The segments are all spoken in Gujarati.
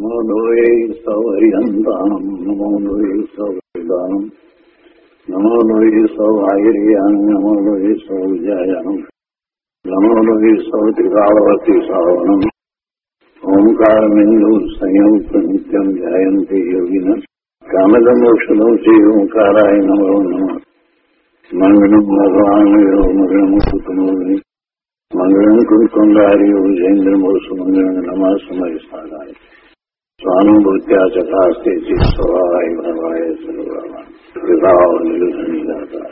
નમો લોહે સૌહરિહંતાનમ નમો લોહે સૌદાનમ નમો લોહે સૌઆયર્યાન નમો લોહે સૌજાયાનમ નમો લોહે સૌત્રિકાળવતી સાવનમ ઓમકાર બિંદુ સંયુક્ત નિત્યમ ધ્યાયંતિ યોગિન કામદમોક્ષદો શ્રી ઓંકારાય નમો નમઃ મંગળમ ભગવાન મંગળમ કુટુંબી મંગળમ કુંકુંડારી જૈન્દ્રમોષ મંગળમ નમઃ સમય સાધાય સ્વાનુભૂત્યા ચકાસ્તે ચિત સ્વભાવાય ભવાય સર્વભાવાન વિભાવ નિરુધનિદાતા.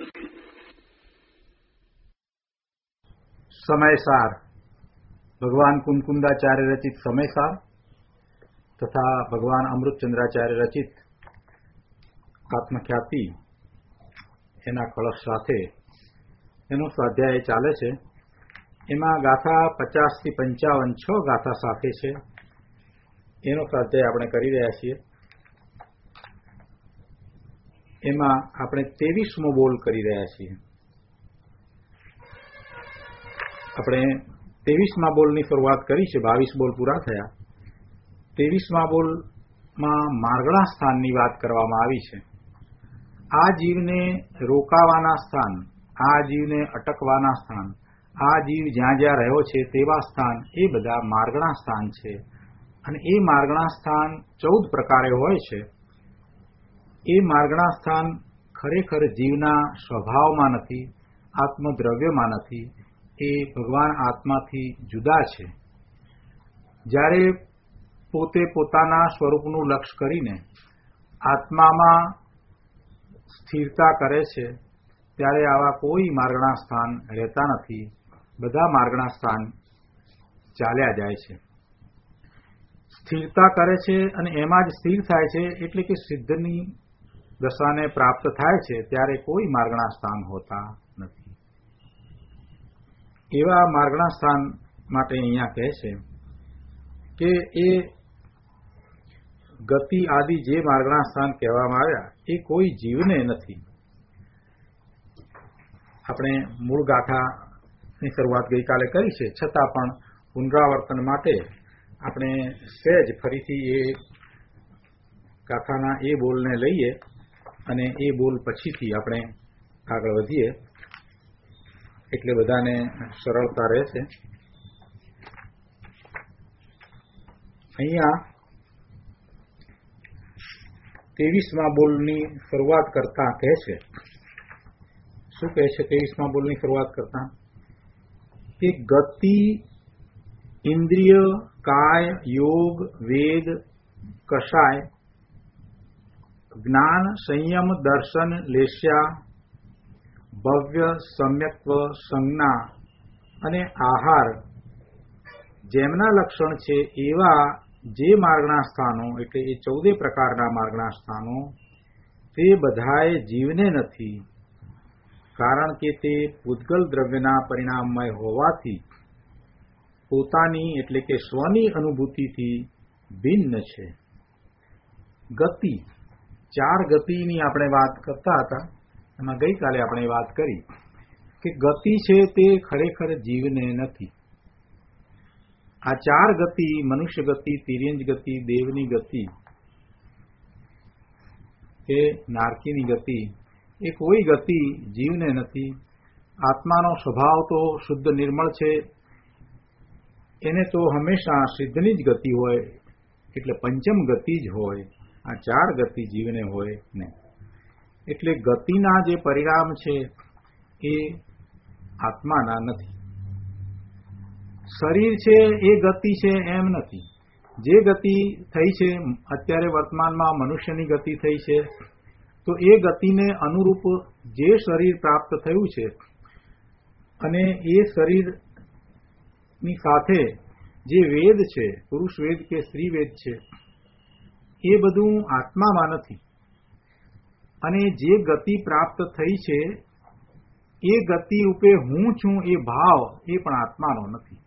સમયસાર ભગવાન કુમકુંદાચાર્ય રચિત સમયસાર તથા ભગવાન અમૃતચંદ્રાચાર્ય રચિત આત્મખ્યાતિ એના કળશ સાથે એનો સ્વાધ્યાય ચાલે છે. એમાં ગાથા 50 થી 55 6 ગાથા સાથે છે. એનો સ્વાધ્યાય આપણે કરી રહ્યા છીએ. એમાં આપણે 23મો બોલ કરી રહ્યા છીએ. આપણે 23મા બોલની શરૂઆત કરી છે. 22 બોલ પૂરા થયા. 23મા બોલમાં માર્ગણા સ્થાનની વાત કરવામાં આવી છે. આ જીવને રોકાવાના સ્થાન, આ જીવને અટકવાના સ્થાન, આ જીવ જ્યાં જ્યાં રહ્યો છે તેવા સ્થાન, એ બધા માર્ગણા સ્થાન છે. અને એ માર્ગણા સ્થાન 14 પ્રકારે હોય છે. એ માર્ગણા સ્થાન ખરેખર જીવના સ્વભાવમાં નથી, આત્મદ્રવ્યમાં નથી, એ ભગવાન આત્માથી જુદા છે. જ્યારે પોતે પોતાના સ્વરૂપનું લક્ષ્ય કરીને આત્મામાં સ્થિરતા કરે છે ત્યારે આવા કોઈ માર્ગણા સ્થાન રહેતા નથી. બધા માર્ગણા સ્થાન ચાલ્યા જાય છે. સ્થિરતા કરે છે અને એમાં જ સ્થિર થાય છે, એટલે કે સિદ્ધની દશાને પ્રાપ્ત થાય છે ત્યારે કોઈ માર્ગણા સ્થાન હોતા નથી. એવા માર્ગણા સ્થાન માટે અહીંયા કહે છે કે એ ગતિ આદિ જે માર્ગણા સ્થાન કહેવામાં આવ્યા એ કોઈ જીવને નથી. આપણે મૂળ ગાથાની શરૂઆત ગઈકાલે કરી છે, છતાં પણ પુનરાવર્તન માટે આપણે સહેજ ફરીથી એ ગાથાના એ બોલને લઈએ અને એ બોલ પછીથી આપણે આગળ વધીએ એટલે બધાને સરળતા રહેશે. અહીંયા 23મા બોલની શરૂઆત કરતા કહે છે, શું કહે છે 23મા બોલની શરૂઆત કરતા? કે ગતિ ઇન્દ્રિય કાય યોગ વેદ કષાય જ્ઞાન સંયમ દર્શન લેશ્યા ભવ્ય સમ્યક્વ સંજ્ઞા અને આહાર જેમના લક્ષણ છે એવા જે માર્ગણા સ્થાનો, એટલે એ 14 પ્રકારના માર્ગણા સ્થાનો, તે બધાએ જીવને નથી. કારણ કે તે પૂતગલ દ્રવ્યના પરિણામમય હોવાથી પોતાની એટલે કે સ્વની અનુભૂતિથી ભિન્ન છે. ગતિ, 4 ગતિની આપણે વાત કરતા હતા. એમાં ગઈકાલે આપણે વાત કરી કે ગતિ છે તે ખરેખર જીવને નથી. આ 4 ગતિ, મનુષ્ય ગતિ, તિર્યંજ ગતિ, દેવની ગતિ કે નારકીની ગતિ, એ કોઈ ગતિ જીવને નથી. આત્માનો સ્વભાવ તો શુદ્ધ નિર્મળ છે, એને તો હંમેશા સિદ્ધની જ ગતિ હોય, એટલે પંચમ ગતિ જ હોય. આ 4 ગતિ જીવને હોય નહીં. એટલે ગતિના જે પરિણામ છે એ આત્માના નથી. શરીર છે એ ગતિ છે એમ નથી. જે ગતિ થઈ છે અત્યારે વર્તમાનમાં મનુષ્યની ગતિ થઈ છે, તો એ ગતિને અનુરૂપ જે શરીર પ્રાપ્ત થયું છે અને એ શરીરની સાથે જે વેદ છે, પુરુષ વેદ કે સ્ત્રી વેદ છે, એ બધું આત્મામાં નથી. અને જે ગતિ પ્રાપ્ત થઈ છે એ ગતિ રૂપે હું છું એ ભાવ એ પણ આત્માનો નથી.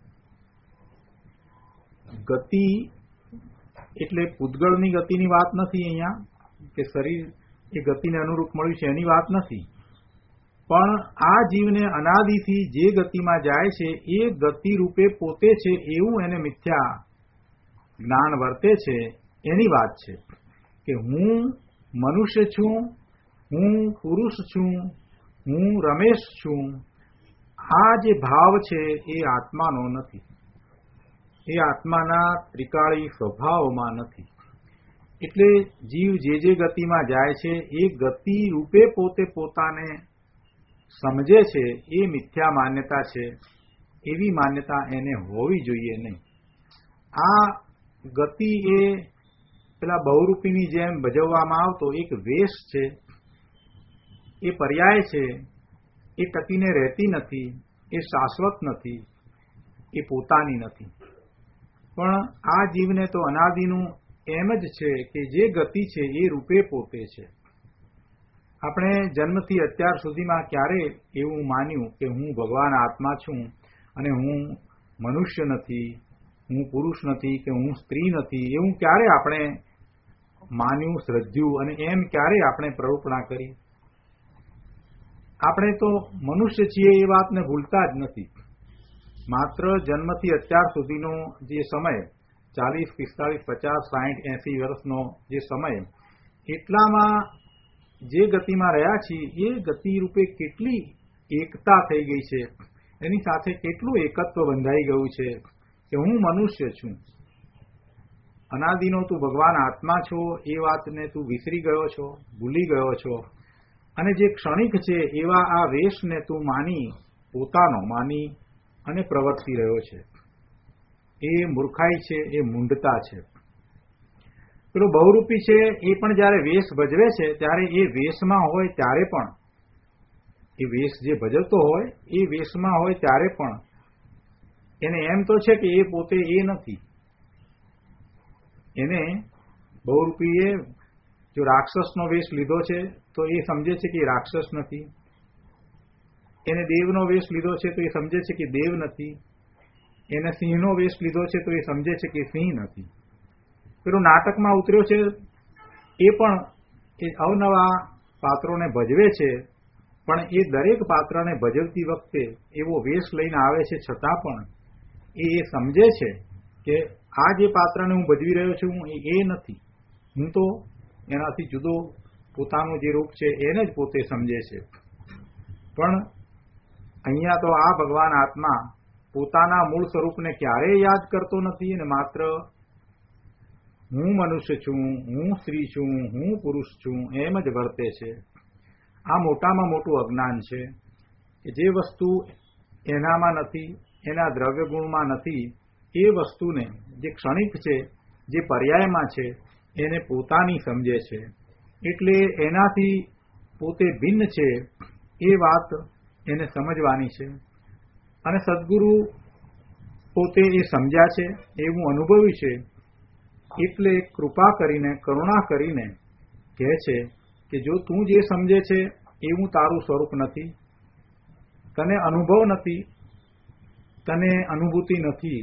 ગતિ એટલે પૂતગળની ગતિની વાત નથી અહીંયા, કે શરીર એ ગતિને અનુરૂપ મળ્યું છે એની વાત નથી. પણ આ જીવને અનાદિથી જે ગતિમાં જાય છે એ ગતિ રૂપે પોતે છે એવું એને મિથ્યા જ્ઞાન વર્તે છે એની વાત છે કે હું મનુષ્ય છું, હું પુરુષ છું, હું રમેશ છું. આ જે ભાવ છે એ આત્માનો નથી, એ આત્માના ત્રિકાળી સ્વભાવમાં નથી. એટલે જીવ જે ગતિમાં જાય છે એ ગતિ રૂપે પોતે પોતાને સમજે છે એ મિથ્યા માન્યતા છે. એવી માન્યતા એને હોવી જોઈએ નહીં. આ ગતિ એ પેલા બહુરૂપીની જેમ ભજવવામાં આવતો એક વેશ છે, એ પર્યાય છે, એ ટકીને રહેતી નથી, એ શાશ્વત નથી, એ પોતાની નથી. પણ આ જીવને તો અનાદિનું એમ જ છે કે જે ગતિ છે એ રૂપે પોતે છે. આપણે જન્મથી અત્યાર સુધીમાં ક્યારે એવું માન્યું કે હું ભગવાન આત્મા છું અને હું મનુષ્ય નથી, હું પુરુષ નથી કે હું સ્ત્રી નથી, એવું ક્યારે આપણે માન્યું, શ્રદ્ધ્યું અને એમ ક્યારે આપણે પ્રરૂપણા કરી? આપણે તો મનુષ્ય છીએ એ વાતને ભૂલતા જ નથી. માત્ર જન્મથી અત્યાર સુધીનો જે સમય 40, 45, 50, 60, 80 વર્ષનો જે સમય, એટલામાં જે ગતિમાં રહ્યા છીએ એ ગતિ રૂપે કેટલી એકતા થઈ ગઈ છે, એની સાથે કેટલું એકત્વ બંધાઈ ગયું છે કે હું મનુષ્ય છું. અનાદિનો તું ભગવાન આત્મા છો એ વાતને તું વિસરી ગયો છો, ભૂલી ગયો છો. અને જે ક્ષણિક છે એવા આ વેશને તું માની, પોતાનો માની અને પ્રવર્તી રહ્યો છે. એ મૂર્ખાઈ છે, એ મૂંઢતા છે. પેલો બહુરૂપી છે એ પણ જ્યારે વેશ ભજવે છે ત્યારે એ વેશમાં હોય ત્યારે પણ, એ વેશ જે ભજવતો હોય એ વેશમાં હોય ત્યારે પણ એને એમ તો છે કે એ પોતે એ નથી. એને બહુરૂપીએ જો રાક્ષસનો વેશ લીધો છે તો એ સમજે છે કે એ રાક્ષસ નથી. એને દેવનો વેશ લીધો છે તો એ સમજે છે કે દેવ નથી. એને સિંહનો વેશ લીધો છે તો એ સમજે છે કે સિંહ નથી. પેલો નાટકમાં ઉતર્યો છે એ પણ એ અવનવા પાત્રોને ભજવે છે, પણ એ દરેક પાત્રને ભજવતી વખતે એવો વેશ લઈને આવે છે છતાં પણ એ સમજે છે કે આ જે પાત્રને હું ભજવી રહ્યો છું એ નથી. હું તો એનાથી જુદો પોતાનું જે રૂપ છે એને જ પોતે સમજે છે. પણ અહીંયા તો આ ભગવાન આત્મા પોતાના મૂળ સ્વરૂપને ક્યારેય યાદ કરતો નથી અને માત્ર હું મનુષ્ય છું, હું સ્ત્રી છું, હું પુરુષ છું એમ જ વર્તે છે. આ મોટામાં મોટું અજ્ઞાન છે કે જે વસ્તુ એનામાં નથી, એના દ્રવ્ય ગુણમાં નથી, એ વસ્તુને જે ક્ષણિક છે, જે પર્યાયમાં છે, એને પોતાની સમજે છે. એટલે એનાથી પોતે ભિન્ન છે એ વાત એને સમજવાની છે. અને સદગુરુ પોતે એ સમજ્યા છે, એવું અનુભવ્યું છે. એટલે કૃપા કરીને, કરુણા કરીને કહે છે કે જો તું જે સમજે છે એવું તારું સ્વરૂપ નથી, તને અનુભવ નથી, તને અનુભૂતિ નથી,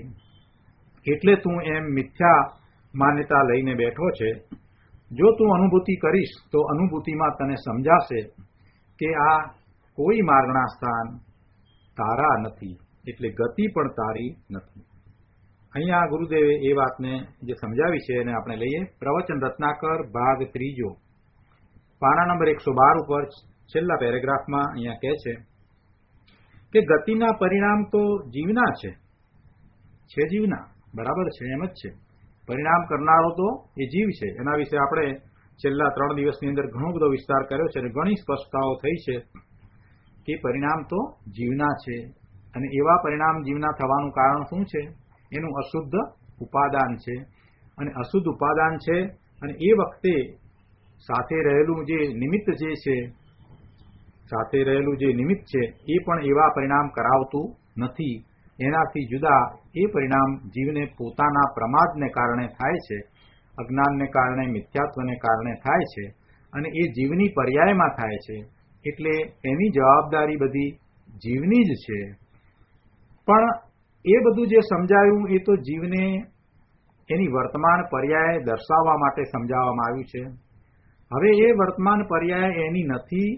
એટલે તું એમ મિથ્યા માન્યતા લઈને બેઠો છે. જો તું અનુભૂતિ કરીશ તો અનુભૂતિમાં તને સમજાશે કે આ કોઈ માર્ગણા સ્થાન તારા નથી, એટલે ગતિ પણ તારી નથી. અહીંયા ગુરુદેવે એ વાતને જે સમજાવી છે એને આપણે લઈએ. પ્રવચન રત્નાકર ભાગ 3, પાના નંબર 112 ઉપર છેલ્લા પેરેગ્રાફમાં અહીંયા કહે છે કે ગતિના પરિણામ તો જીવના છે જીવના, બરાબર છે, એમ જ છે. પરિણામ કરનારો તો એ જીવ છે. એના વિશે આપણે છેલ્લા 3 દિવસની અંદર ઘણો બધો વિસ્તાર કર્યો છે અને ઘણી સ્પષ્ટતાઓ થઈ છે કે પરિણામ તો જીવના છે. અને એવા પરિણામ જીવના થવાનું કારણ શું છે? એનું અશુદ્ધ ઉપાદાન છે. અને અશુદ્ધ ઉપાદાન છે અને એ વખતે સાથે રહેલું જે નિમિત્ત જે છે, સાથે રહેલું જે નિમિત્ત છે એ પણ એવા પરિણામ કરાવતું નથી. એનાથી જુદા એ પરિણામ જીવને પોતાના પ્રમાદને કારણે થાય છે, અજ્ઞાનને કારણે, મિથ્યાત્વને કારણે થાય છે અને એ જીવની પર્યાયમાં થાય છે. એટલે એની જવાબદારી બધી જીવની જ છે. પણ એ બધું જે સમજાયું એ તો જીવને એની વર્તમાન પર્યાય દર્શાવવા માટે સમજાવવામાં આવ્યું છે. હવે એ વર્તમાન પર્યાય એની નથી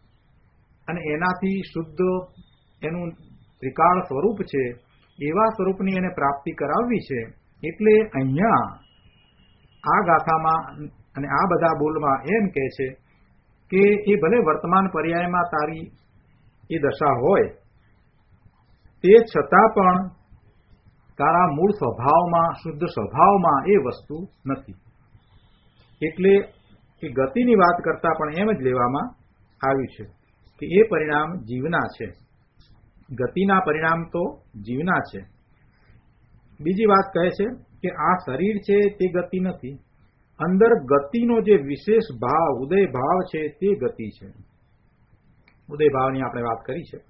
અને એનાથી શુદ્ધ એનું ત્રિકાળ સ્વરૂપ છે, એવા સ્વરૂપની એને પ્રાપ્તિ કરાવવી છે. એટલે અહીંયા આ ગાથામાં અને આ બધા બોલમાં એમ કહે છે કે એ ભલે વર્તમાન પર્યાયમાં તારી એ દશા હોય, તે છતાં પણ તારા મૂળ સ્વભાવમાં, શુદ્ધ સ્વભાવમાં એ વસ્તુ નથી. એટલે એ ગતિની વાત કરતા પણ એમ જ લેવામાં આવ્યું છે કે એ પરિણામ જીવના છે. ગતિના પરિણામ તો જીવના છે. બીજી વાત કહે છે કે આ શરીર છે તે ગતિ નથી, અંદર ગતિનો જે વિશેષ ભાવ, ઉદય ભાવ છે તે ગતિ છે. ઉદય ભાવની આપણે વાત કરી છે.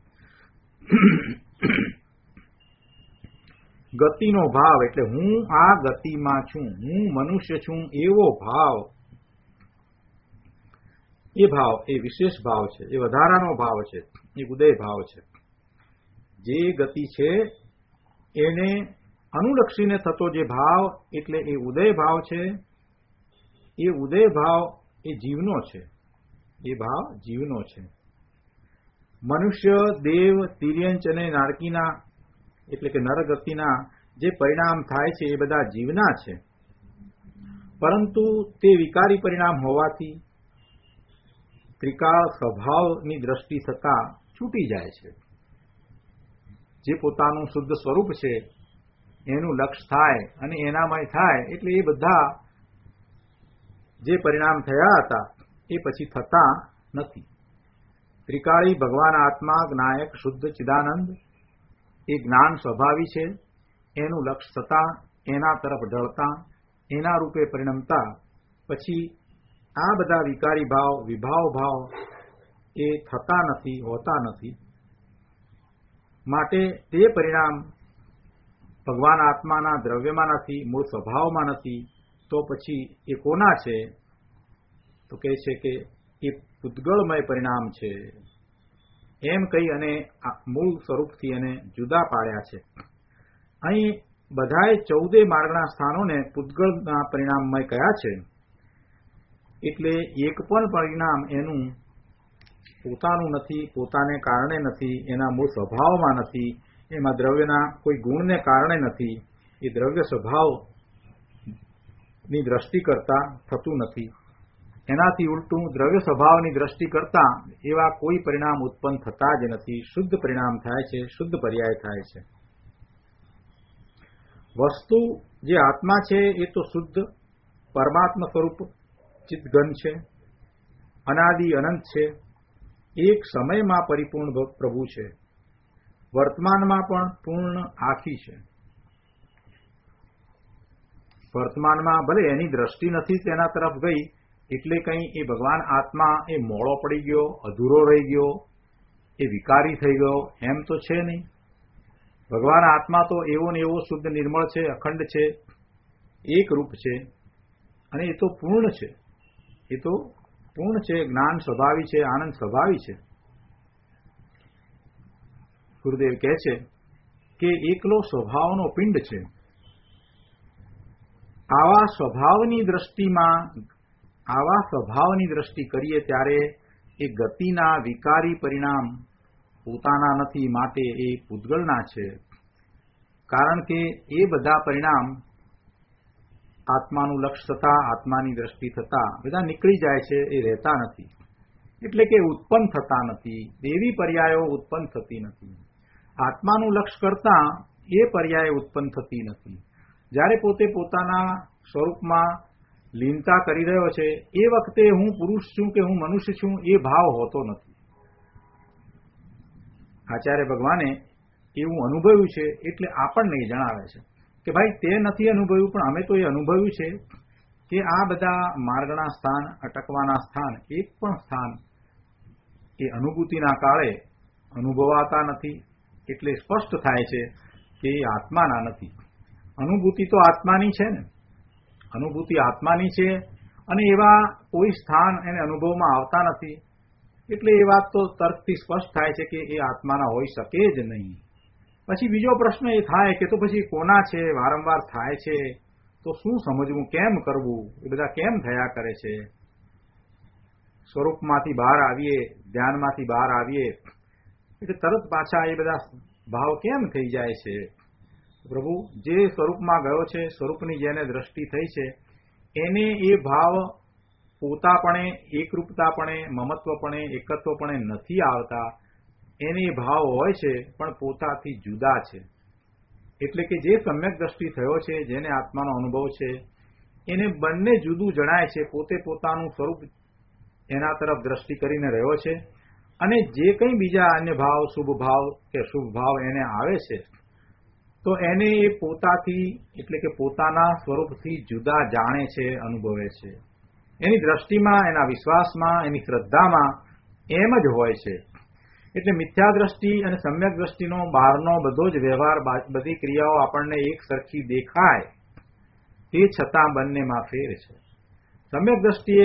ગતિનો ભાવ એટલે હું આ ગતિમાં છું, હું મનુષ્ય છું એવો ભાવ, એ વિશેષ ભાવ છે, એ વધારાનો ભાવ છે, એ ઉદય ભાવ છે. જે ગતિ છે એને અનુલક્ષીને થતો જે ભાવ એટલે એ ઉદય ભાવ છે. એ ઉદય ભાવ એ જીવનો છે, એ ભાવ જીવનો છે. મનુષ્ય, દેવ, તિર્યંચ અને નારકીના એટલે કે નરગતિના જે પરિણામ થાય છે એ બધા જીવના છે, પરંતુ તે વિકારી પરિણામ હોવાથી ત્રિકાળ સ્વભાવની દ્રષ્ટિ થતા છૂટી જાય છે. જે પોતાનું શુદ્ધ સ્વરૂપ છે એનું લક્ષ થાય અને એનામય થાય એટલે એ બધા જે પરિણામ થયા હતા એ પછી થતા નથી. ત્રિકાળી ભગવાન આત્મા, જ્ઞાયક, શુદ્ધ, ચિદાનંદ એ જ્ઞાન સ્વભાવી છે. એનું લક્ષ થતા, એના તરફ ઢળતા, એના રૂપે પરિણમતા પછી આ બધા વિકારી ભાવ, વિભાવ ભાવ એ થતા નથી, હોતા નથી. માટે તે પરિણામ ભગવાન આત્માના દ્રવ્યમાં નથી, મૂળ સ્વભાવમાં નથી. તો પછી એ કોના છે? તો કહે છે કે એ પૂતગળમય પરિણામ છે. એમ કહી અને મૂળ સ્વરૂપથી એને જુદા પાડ્યા છે. અહીં બધાએ 14 માર્ગના સ્થાનોને પૂતગળના પરિણામમય કયા છે. એટલે એક પણ પરિણામ એનું પોતાનું નથી, પોતાને કારણે નથી, એના મૂળ સ્વભાવમાં નથી, એમાં દ્રવ્યના કોઈ ગુણને કારણે નથી. એ દ્રવ્ય સ્વભાવની દ્રષ્ટિ કરતા થતું નથી. એનાથી ઉલટું દ્રવ્ય સ્વભાવની દ્રષ્ટિ કરતા એવા કોઈ પરિણામ ઉત્પન્ન થતા જ નથી. શુદ્ધ પરિણામ થાય છે, શુદ્ધ પર્યાય થાય છે. વસ્તુ જે આત્મા છે એ તો શુદ્ધ પરમાત્મા સ્વરૂપ ચિત્તઘન છે, અનાદિ અનંત છે, એક સમયમાં પરિપૂર્ણ પ્રભુ છે, વર્તમાનમાં પણ પૂર્ણ આખી છે. વર્તમાનમાં ભલે એની દ્રષ્ટિ નથી તેના તરફ ગઈ એટલે કંઈ એ ભગવાન આત્મા એ મોડો પડી ગયો, અધૂરો રહી ગયો, એ વિકારી થઈ ગયો એમ તો છે નહીં. ભગવાન આત્મા તો એવો ને એવો શુદ્ધ નિર્મળ છે, અખંડ છે, એક રૂપ છે અને એ તો પૂર્ણ છે. એ તો પૂર્ણ છે, જ્ઞાન સ્વભાવી છે, આનંદ સ્વભાવી છે. ગુરુદેવ કહે છે કે એકલો સ્વભાવનો પિંડ છે. આવા સ્વભાવની દ્રષ્ટિ કરીએ ત્યારે એ ગતિના વિકારી પરિણામ પોતાના નથી, માટે એ પૂતગળના છે. કારણ કે એ બધા પરિણામ આત્માનું લક્ષ થતા, આત્માની દ્રષ્ટિ થતા બધા નીકળી જાય છે, એ રહેતા નથી. એટલે કે ઉત્પન્ન થતા નથી. દેવી પર્યાયો ઉત્પન્ન થતી નથી. આત્માનું લક્ષ કરતા એ પર્યાય ઉત્પન્ન થતી નથી. જ્યારે પોતે પોતાના સ્વરૂપમાં લીનતા કરી રહ્યો છે એ વખતે હું પુરુષ છું કે હું મનુષ્ય છું એ ભાવ હોતો નથી. આચાર્ય ભગવાને એવું અનુભવ્યું છે એટલે આપણને જણાવે છે કે ભાઈ તે નથી અનુભવ્યું પણ અમે તો એ અનુભવ્યું છે કે આ બધા માર્ગના સ્થાન, અટકવાના સ્થાન, એક પણ સ્થાન એ અનુભૂતિના કાળે અનુભવાતા નથી. એટલે સ્પષ્ટ થાય છે કે એ આત્માના નથી. અનુભૂતિ તો આત્માની છે ને, અનુભૂતિ આત્માની છે અને એવા કોઈ સ્થાન એને અનુભવમાં આવતા નથી. એટલે એ વાત તો તર્કથી સ્પષ્ટ થાય છે કે એ આત્માના હોઈ શકે જ નહીં. પછી બીજો પ્રશ્ન એ થાય કે તો પછી કોના છે, વારંવાર થાય છે તો શું સમજવું, કેમ કરવું, એ બધા કેમ થયા કરે છે. સ્વરૂપમાંથી બહાર આવીએ, ધ્યાનમાંથી બહાર આવીએ એટલે તરત પાછા એ બધા ભાવ કેમ થઈ જાય છે. પ્રભુ જે સ્વરૂપમાં ગયો છે, સ્વરૂપની જેને દ્રષ્ટિ થઈ છે એને એ ભાવ પોતાપણે, એકરૂપતાપણે, મમત્વપણે, એકત્વપણે નથી આવતા. એને એ ભાવ હોય છે પણ પોતાથી જુદા છે. એટલે કે જે સમ્યક દ્રષ્ટિ થયો છે, જેને આત્માનો અનુભવ છે, એને બંને જુદું જણાય છે. પોતે પોતાનું સ્વરૂપ એના તરફ દ્રષ્ટિ કરીને રહ્યો છે, અને જે કંઈ બીજા અન્ય ભાવ, શુભ ભાવ કે અશુભ ભાવ એને આવે છે, તો એને એ પોતાથી, એટલે કે પોતાના સ્વરૂપથી જુદા જાણે છે, અનુભવે છે. એની દ્રષ્ટિમાં, એના વિશ્વાસમાં, એની શ્રદ્ધામાં એમ જ હોય છે. એટલે મિથ્યા દ્રષ્ટિ અને સમ્યક દ્રષ્ટિનો બહારનો બધો જ વ્યવહાર, બધી ક્રિયાઓ આપણને એક સરખી દેખાય, તે છતાં બંનેમાં ફેર છે. સમ્યક દ્રષ્ટિએ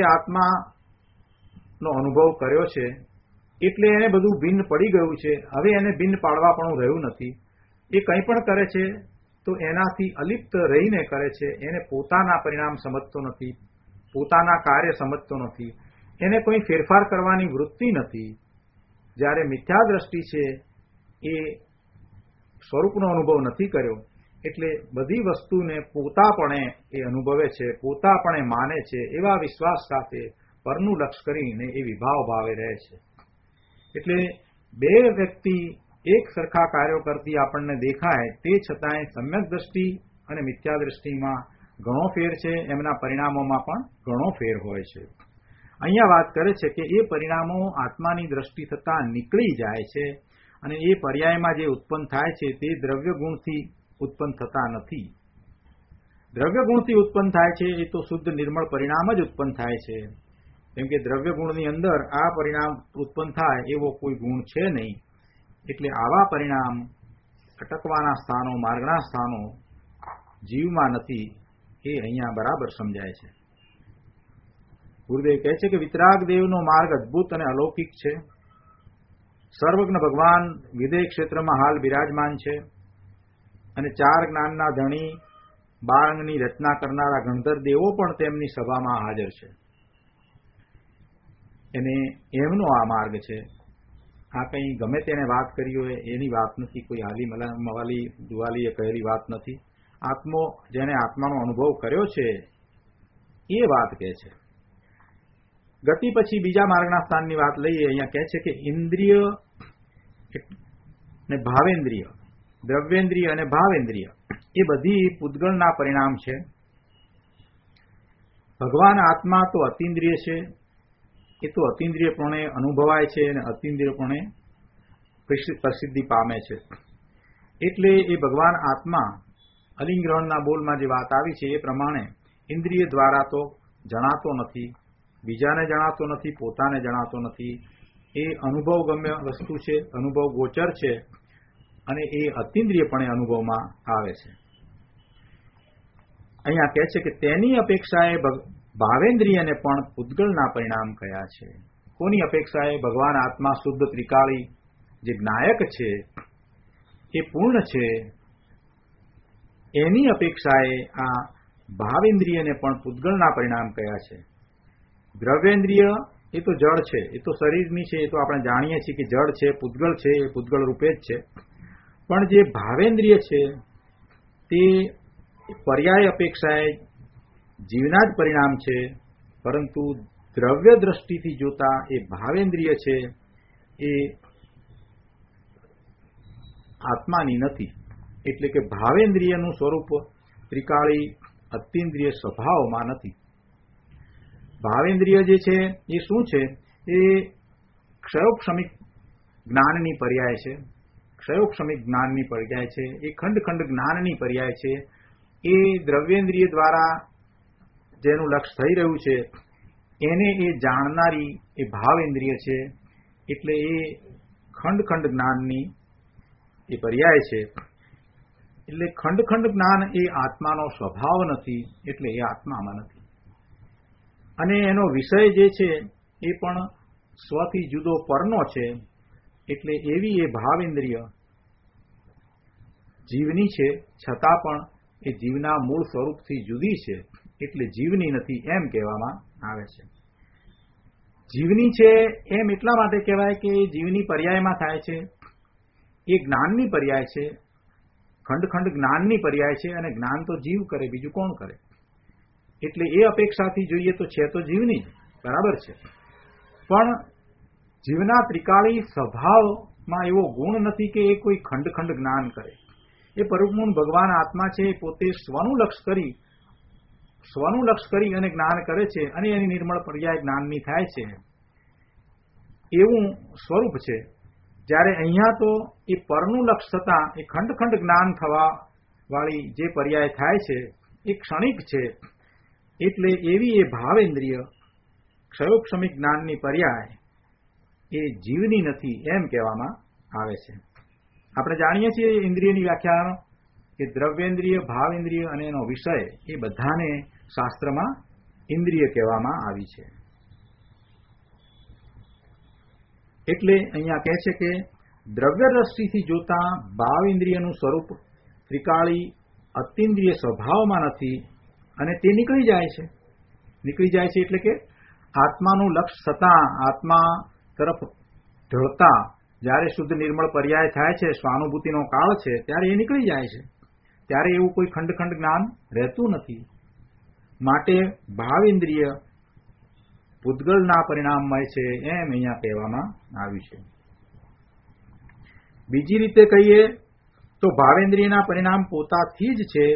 આત્માનો અનુભવ કર્યો છે, એટલે એને બધું ભિન્ન પડી ગયું છે. હવે એને ભિન્ન પાડવા પણ રહ્યું નથી. એ કંઈ પણ કરે છે તો એનાથી અલિપ્ત રહીને કરે છે. એને પોતાના પરિણામ સમજતો નથી, પોતાના કાર્ય સમજતો નથી, એને કોઈ ફેરફાર કરવાની વૃત્તિ નથી. જ્યારે મિથ્યા દ્રષ્ટિ છે એ સ્વરૂપનો અનુભવ નથી કર્યો, એટલે બધી વસ્તુને પોતાપણે એ અનુભવે છે, પોતાપણે માને છે. એવા વિશ્વાસ સાથે પરનું લક્ષ કરીને એ વિભાવ ભાવે રહે છે. એટલે બે વ્યક્તિ એક સરખા કાર્યો કરતી આપણને દેખાય, તે છતાંય સમ્યક દ્રષ્ટિ અને મિથ્યા દ્રષ્ટિમાં ઘણો ફેર છે. એમના પરિણામોમાં પણ ઘણો ફેર હોય છે. અહીંયા વાત કરે છે કે એ પરિણામો આત્માની દ્રષ્ટિ થતાં નીકળી જાય છે, અને એ પર્યાયમાં જે ઉત્પન્ન થાય છે તે દ્રવ્ય ગુણથી ઉત્પન્ન થતા નથી. દ્રવ્ય ગુણથી ઉત્પન્ન થાય છે એ તો શુદ્ધ નિર્મળ પરિણામ જ ઉત્પન્ન થાય છે. કેમ કે દ્રવ્ય ગુણની અંદર આ પરિણામ ઉત્પન્ન થાય એવો કોઈ ગુણ છે નહીં. એટલે આવા પરિણામ, અટકવાના સ્થાનો, માર્ગના સ્થાનો જીવમાં નથી. એ અહીંયા બરાબર સમજાય છે. ગુરુદેવ કહે છે કે વિતરાગ દેવનો માર્ગ અદભુત અને અલૌકિક છે. સર્વજ્ઞ ભગવાન વિદેહ ક્ષેત્રમાં હાલ બિરાજમાન છે, અને ચાર જ્ઞાનના ધણી, 12 અંગની રચના કરનારા ગણધર દેવો પણ તેમની સભામાં હાજર છે. એને એમનો આ માર્ગ છે. આ કંઈ ગમે તેને વાત કરી હોય એની વાત નથી, કોઈ હાલી મવાલી દુવાલીએ કહેલી વાત નથી. આત્મો, જેને આત્માનો અનુભવ કર્યો છે એ વાત કહે છે. ગતિ પછી બીજા માર્ગના સ્થાનની વાત લઈએ. અહીંયા કહે છે કે ઇન્દ્રિય ને ભાવેન્દ્રિય, દ્રવ્યેન્દ્રિય અને ભાવેન્દ્રિય એ બધી પૂતગળના પરિણામ છે. ભગવાન આત્મા તો અતિન્દ્રિય છે. એ તો અતિન્દ્રિયપણે અનુભવાય છે અને અતિન્દ્રિયપણે પ્રસિદ્ધિ પામે છે. એટલે એ ભગવાન આત્મા અલિંગ્રહણના બોલમાં જે વાત આવી છે એ પ્રમાણે ઇન્દ્રિય દ્વારા તો જણાતો નથી, બીજાને જણાતો નથી, પોતાને જણાતો નથી. એ અનુભવ ગમ્ય વસ્તુ છે, અનુભવ ગોચર છે, અને એ અતિન્દ્રિયપણે અનુભવમાં આવે છે. અહીંયા કહે છે કે તેની અપેક્ષાએ ભાવેન્દ્રિયને પણ પૂતગળના પરિણામ કયા છે. કોની અપેક્ષાએ? ભગવાન આત્મા શુદ્ધ ત્રિકાળી જે જ્ઞાયક છે, એ પૂર્ણ છે, એની અપેક્ષાએ આ ભાવેન્દ્રિયને પણ પૂતગળના પરિણામ કયા છે. દ્રવ્યેન્દ્રિય એ તો જળ છે, એ તો શરીરની છે, એ તો આપણે જાણીએ છીએ કે જળ છે, પૂતગળ છે, એ પૂતગળ રૂપે જ છે. પણ જે ભાવેન્દ્રિય છે તે પર્યાય અપેક્ષાએ જીવના જ પરિણામ છે, પરંતુ દ્રવ્ય દ્રષ્ટિથી જોતા એ ભાવેન્દ્રિય છે એ આત્માની નથી. એટલે કે ભાવેન્દ્રિયનું સ્વરૂપ ત્રિકાળી અતિન્દ્રિય સ્વભાવમાં નથી. ભાવેન્દ્રિય જે છે એ શું છે? એ ક્ષયોક્ષમિક જ્ઞાનની પર્યાય છે. ક્ષયોક્ષમિક જ્ઞાનની પર્યાય છે. એ ખંડ ખંડ જ્ઞાનની પર્યાય છે. એ દ્રવ્યેન્દ્રિય દ્વારા જેનું લક્ષ થઈ રહ્યું છે એને એ જાણનારી એ ભાવેન્દ્રિય છે. એટલે એ ખંડ ખંડ જ્ઞાનની એ પર્યાય છે. એટલે ખંડ ખંડ જ્ઞાન એ આત્માનો સ્વભાવ નથી, એટલે એ આત્મામાં નથી. અને એનો વિષય જે છે એ પણ સ્વથી જુદો પરનો છે. એટલે એવી એ ભાવેન્દ્રિય જીવની છે, છતાં પણ એ જીવના મૂળ સ્વરૂપથી જુદી છે, એટલે જીવની નથી એમ કહેવામાં આવે છે. જીવની છે એમ એટલા માટે કહેવાય કે એ જીવની પર્યાયમાં થાય છે. એ જ્ઞાનની પર્યાય છે, ખંડ ખંડ જ્ઞાનની પર્યાય છે. અને જ્ઞાન તો જીવ કરે, બીજું કોણ કરે? એટલે એ અપેક્ષાથી જોઈએ તો છે તો જીવની જ, બરાબર છે. પણ જીવના ત્રિકાળી સ્વભાવમાં એવો ગુણ નથી કે એ કોઈ ખંડ ખંડ જ્ઞાન કરે. એ પરિપૂર્ણ ભગવાન આત્મા છે, પોતે સ્વનું લક્ષ કરી અને જ્ઞાન કરે છે અને એની નિર્મળ પર્યાય જ્ઞાનની થાય છે, એવું સ્વરૂપ છે. જ્યારે અહીંયા તો એ પરનું લક્ષ થતાં એ ખંડ ખંડ જ્ઞાન થવા વાળી જે પર્યાય થાય છે એ ક્ષણિક છે. એટલે એવી એ ભાવેન્દ્રિય ક્ષયોક્ષમિક જ્ઞાનની પર્યાય એ જીવની નથી એમ કહેવામાં આવે છે. આપણે જાણીએ છીએ ઇન્દ્રિયની વ્યાખ્યા કે દ્રવ્યેન્દ્રિય, ભાવેન્દ્રિય અને એનો વિષય એ બધાને શાસ્ત્રમાં ઇન્દ્રિય કહેવામાં આવી છે. એટલે અહીંયા કહે છે કે દ્રવ્ય દ્રષ્ટિથી જોતા ભાવેન્દ્રિયનું સ્વરૂપ ત્રિકાળી અતિન્દ્રિય સ્વભાવમાં નથી અને તે નીકળી જાય છે. એટલે કે આત્માનું લક્ષ થતાં, આત્મા તરફ ઢળતા જ્યારે શુદ્ધ નિર્મળ પર્યાય થાય છે, સ્વાનુભૂતિનો કાળ છે, ત્યારે એ નીકળી જાય છે. ત્યારે એવું કોઈ ખંડ ખંડ જ્ઞાન રહેતું નથી. માટે ભાવેન્દ્રિય પૂતગલના પરિણામમય છે એમ અહીંયા કહેવામાં આવ્યું છે. બીજી રીતે કહીએ તો ભાવેન્દ્રિયના પરિણામ પોતાથી જ છે.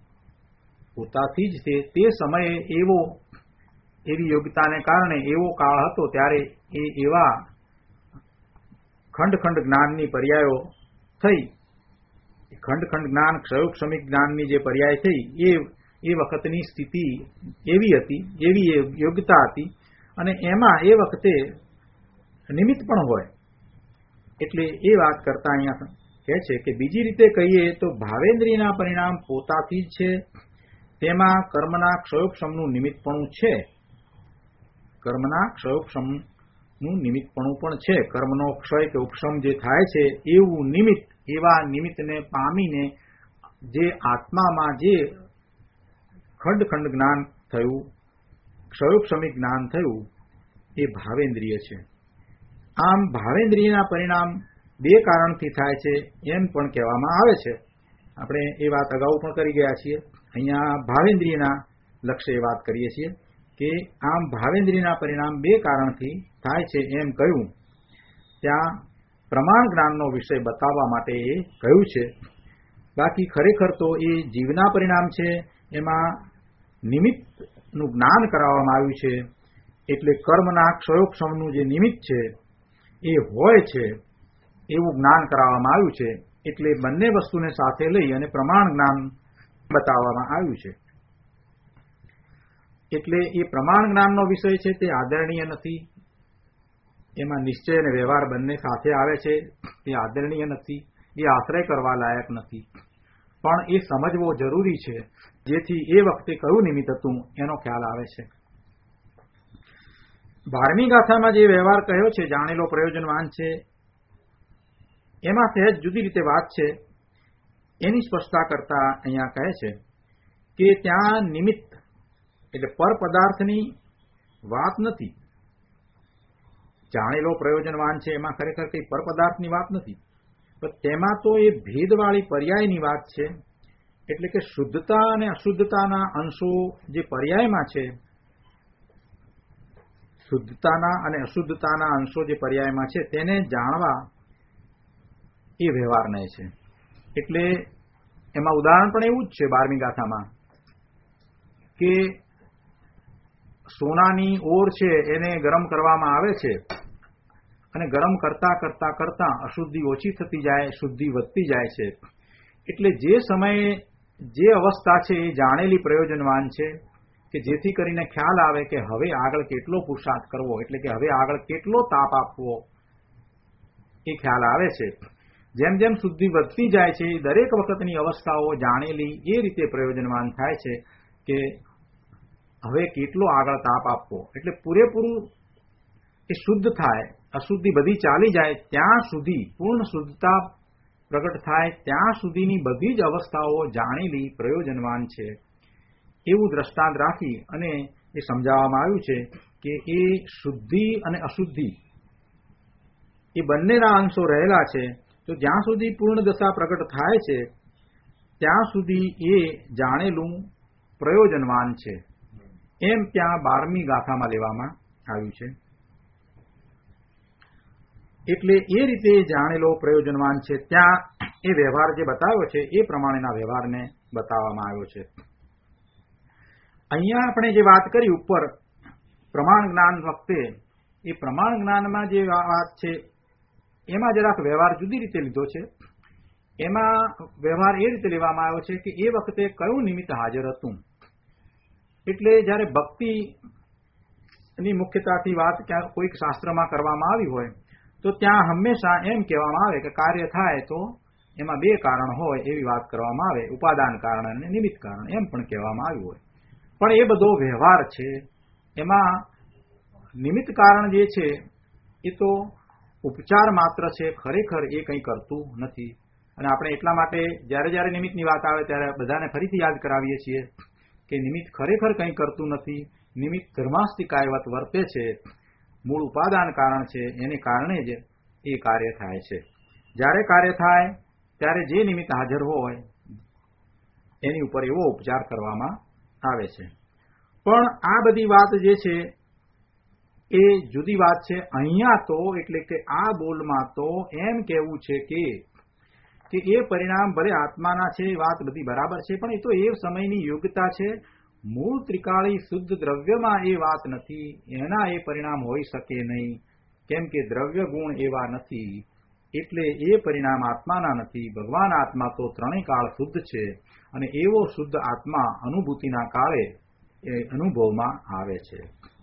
તે સમયે એવી યોગ્યતાને કારણે એવો કાળ હતો ત્યારે એ એવા ખંડ ખંડ જ્ઞાનની પર્યાયો થઈ. ખંડ ખંડ જ્ઞાન, ક્ષયોક્ષમિક જ્ઞાનની જે પર્યાય થઈ એ વખતની સ્થિતિ એવી હતી, એવી યોગ્યતા હતી અને એમાં એ વખતે નિમિત્ત પણ હોય. એટલે એ વાત કરતા અહીંયા કહે છે કે બીજી રીતે કહીએ તો ભાવેન્દ્રિયના પરિણામ પોતાથી જ છે. તેમાં કર્મના ક્ષયોક્ષમનું નિમિત્તપણું છે. કર્મનો ક્ષય કે ઉપશમ જે થાય છે એવા નિમિત્તને પામીને જે આત્મામાં જે ખંડ ખંડ જ્ઞાન થયું, ક્ષયોક્ષમિક જ્ઞાન થયું, એ ભાવેન્દ્રિય છે. આમ ભાવેન્દ્રિયના પરિણામ બે કારણથી થાય છે એમ પણ કહેવામાં આવે છે. આપણે એ વાત અગાઉ પણ કરી ગયા છીએ. અહીંયા ભાવેન્દ્રિયના લક્ષ્ય વાત કરીએ છીએ કે આમ ભાવેન્દ્રિયના પરિણામ બે કારણથી થાય છે એમ કહ્યું. ત્યાં પ્રમાણ જ્ઞાનનો વિષય બતાવવા માટે એ કહ્યું છે. બાકી ખરેખર તો એ જીવના પરિણામ છે. એમાં નિમિત્તનું જ્ઞાન કરાવવામાં આવ્યું છે. એટલે કર્મના ક્ષયોક્ષમનું જે નિમિત્ત છે એ હોય છે એવું જ્ઞાન કરાવવામાં આવ્યું છે. એટલે બંને વસ્તુને સાથે લઈ અને પ્રમાણ જ્ઞાન બતાવવામાં આવ્યું છે. એટલે એ પ્રમાણ જ્ઞાનનો વિષય છે તે આદરણીય નથી. એમાં નિશ્ચય અને વ્યવહાર બંને સાથે આવે છે. એ આદરણીય નથી, એ આશ્રય કરવા લાયક નથી. પણ એ સમજવો જરૂરી છે, જેથી એ વખતે કયું નિમિત્ત હતું એનો ખ્યાલ આવે છે. 12મી ગાથામાં જે વ્યવહાર કહ્યો છે, જાણેલો પ્રયોજનવાન છે, એમાં સહેજ જુદી રીતે વાત છે. એની સ્પષ્ટતા કરતા અહીંયા કહે છે કે ત્યાં નિમિત્ત એટલે પર પદાર્થની વાત નથી. જાણેલો પ્રયોજનવાન છે એમાં ખરેખર કઈ પર પદાર્થની વાત નથી, પણ તેમાં તો એ ભેદવાળી પર્યાયની વાત છે. એટલે કે શુદ્ધતા અને અશુદ્ધતાના અંશો જે પર્યાયમાં છે, શુદ્ધતાના અને અશુદ્ધતાના અંશો જે પર્યાયમાં છે તેને જાણવા એ વ્યવહારને છે. એટલે એમાં ઉદાહરણ પણ એવું જ છે 12મી ગાથામાં કે સોનાની ઓર છે એને ગરમ કરવામાં આવે છે અને ગરમ કરતા કરતા કરતા અશુદ્ધિ ઓછી થતી જાય, શુદ્ધિ વધતી જાય છે. એટલે જે સમયે જે અવસ્થા છે એ જાણેલી પ્રયોજનવાન છે કે જેથી કરીને ખ્યાલ આવે કે હવે આગળ કેટલો પુરુષાર્થ કરવો, એટલે કે હવે આગળ કેટલો તાપ આપવો, એ ખ્યાલ આવે છે. જેમ જેમ શુદ્ધિ વધતી જાય છે દરેક વખતની અવસ્થાઓ જાણેલી એ રીતે પ્રયોજનવાન થાય છે કે હવે કેટલો આગળ તાપ આપવો, એટલે પૂરેપૂરું એ શુદ્ધ થાય, અશુદ્ધિ બધી ચાલી જાય ત્યાં સુધી, પૂર્ણ શુદ્ધતા પ્રગટ થાય ત્યાં સુધીની બધી જ અવસ્થાઓ જાણેલી પ્રયોજનવાન છે. એવું દ્રષ્ટાંત રાખી અને એ સમજાવવામાં આવ્યું છે કે એ શુદ્ધિ અને અશુદ્ધિ એ બંનેના અંશો રહેલા છે. તો જ્યાં સુધી પૂર્ણ દશા પ્રગટ થાય છે ત્યાં સુધી એ જાણેલું પ્રયોજનવાન છે. એમ ત્યાં 12મી ગાથામાં લેવામાં આવ્યું છે. એટલે એ રીતે જાણેલો પ્રયોજનવાન છે. ત્યાં એ વ્યવહાર જે બતાવ્યો છે એ પ્રમાણેના વ્યવહારને બતાવવામાં આવ્યો છે. અહીંયા આપણે જે વાત કરી ઉપર પ્રમાણ જ્ઞાન વખતે, એ પ્રમાણ જ્ઞાનમાં જે વાત છે એમાં જરાક વ્યવહાર જુદી રીતે લીધો છે. એમાં વ્યવહાર એ રીતે લેવામાં આવ્યો છે કે એ વખતે કયું નિમિત્ત હાજર હતું. એટલે જ્યારે ભક્તિની મુખ્યતાથી વાત કોઈક શાસ્ત્રમાં કરવામાં આવી હોય તો ત્યાં હંમેશા એમ કહેવામાં આવે કે કાર્ય થાય તો એમાં 2 કારણ હોય એવી વાત કરવામાં આવે, ઉપાદાન કારણ અને નિમિત્ત કારણ એમ પણ કહેવામાં આવ્યું હોય. પણ એ બધો વ્યવહાર છે. એમાં નિમિત્ત કારણ જે છે એ તો ઉપચાર માત્ર છે, ખરેખર એ કંઈ કરતું નથી. અને આપણે એટલા માટે જ્યારે નિમિત્તની વાત આવે ત્યારે બધાને ફરીથી યાદ કરાવીએ છીએ કે નિમિત્ત ખરેખર કંઈ કરતું નથી. નિમિત્ત ધર્માસ્તિકાયવત વર્તે છે. મૂળ ઉપાદાન કારણ છે, એને કારણે જ એ કાર્ય થાય છે. જ્યારે કાર્ય થાય ત્યારે જે નિમિત્ત હાજર હોય એની ઉપર એવો ઉપચાર કરવામાં આવે છે. પણ આ બધી વાત જે છે એ જુદી વાત છે. અહીંયા તો એટલે કે આ બોલમાં તો એમ કહેવું છે કે એ પરિણામ ભલે આત્માના છે, વાત બધી બરાબર છે, પણ એ તો એ સમયની યોગ્યતા છે. મૂળ ત્રિકાળી શુદ્ધ દ્રવ્યમાં એ વાત નથી. એના એ પરિણામ હોઈ શકે નહીં, કેમ કે દ્રવ્ય ગુણ એવા નથી. એટલે એ પરિણામ આત્માના નથી. ભગવાન આત્મા તો 3 કાળ શુદ્ધ છે અને એવો શુદ્ધ આત્મા અનુભૂતિના કાળે એ અનુભવમાં આવે છે.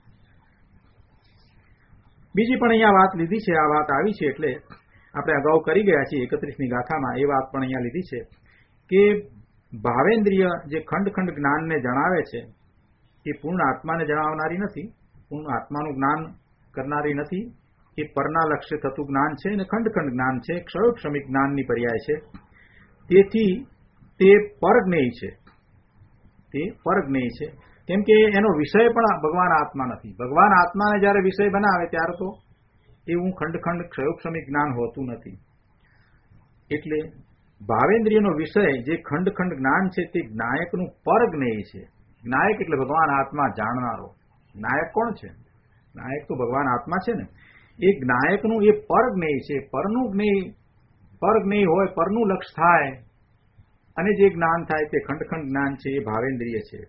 બીજી પણ અહીંયા વાત લીધી છે. આ વાત આવી છે એટલે આપણે અગાઉ કરી ગયા છીએ 31મી ગાથામાં. એ વાત પણ અહીંયા લીધી છે કે ભાવેન્દ્રિય જે ખંડ જ્ઞાનને જણાવે છે એ પૂર્ણ આત્માને જણાવનારી નથી, પૂર્ણ આત્માનું જ્ઞાન કરનારી નથી. એ પરના લક્ષ્ય થતું જ્ઞાન છે અને ખંડ જ્ઞાન છે, ક્ષયોક્ષમિક જ્ઞાનની પર્યાય છે. તેથી તે પરજ્ઞેય છે. તે પરજ્ઞેય છે કેમ કે એનો વિષય પણ ભગવાન આત્મા નથી. ભગવાન આત્માને જ્યારે વિષય બનાવે ત્યારે તો એવું ખંડ ક્ષયોક્ષમિક જ્ઞાન હોતું નથી. એટલે ભાવેન્દ્રિયનો વિષય જે ખંડ જ્ઞાન છે તે જ્ઞાયકનું પરજ્ઞેય છે. જ્ઞાયક એટલે ભગવાન આત્મા જાણનારો. જ્ઞાયક કોણ છે? જ્ઞાયક તો ભગવાન આત્મા છે ને. એ જ્ઞાયકનું એ પરજ્ઞેય છે. પરનું પરજ્ઞેય હોય, પરનું લક્ષ થાય અને જે જ્ઞાન થાય તે ખંડ જ્ઞાન છે, એ ભાવેન્દ્રિય છે.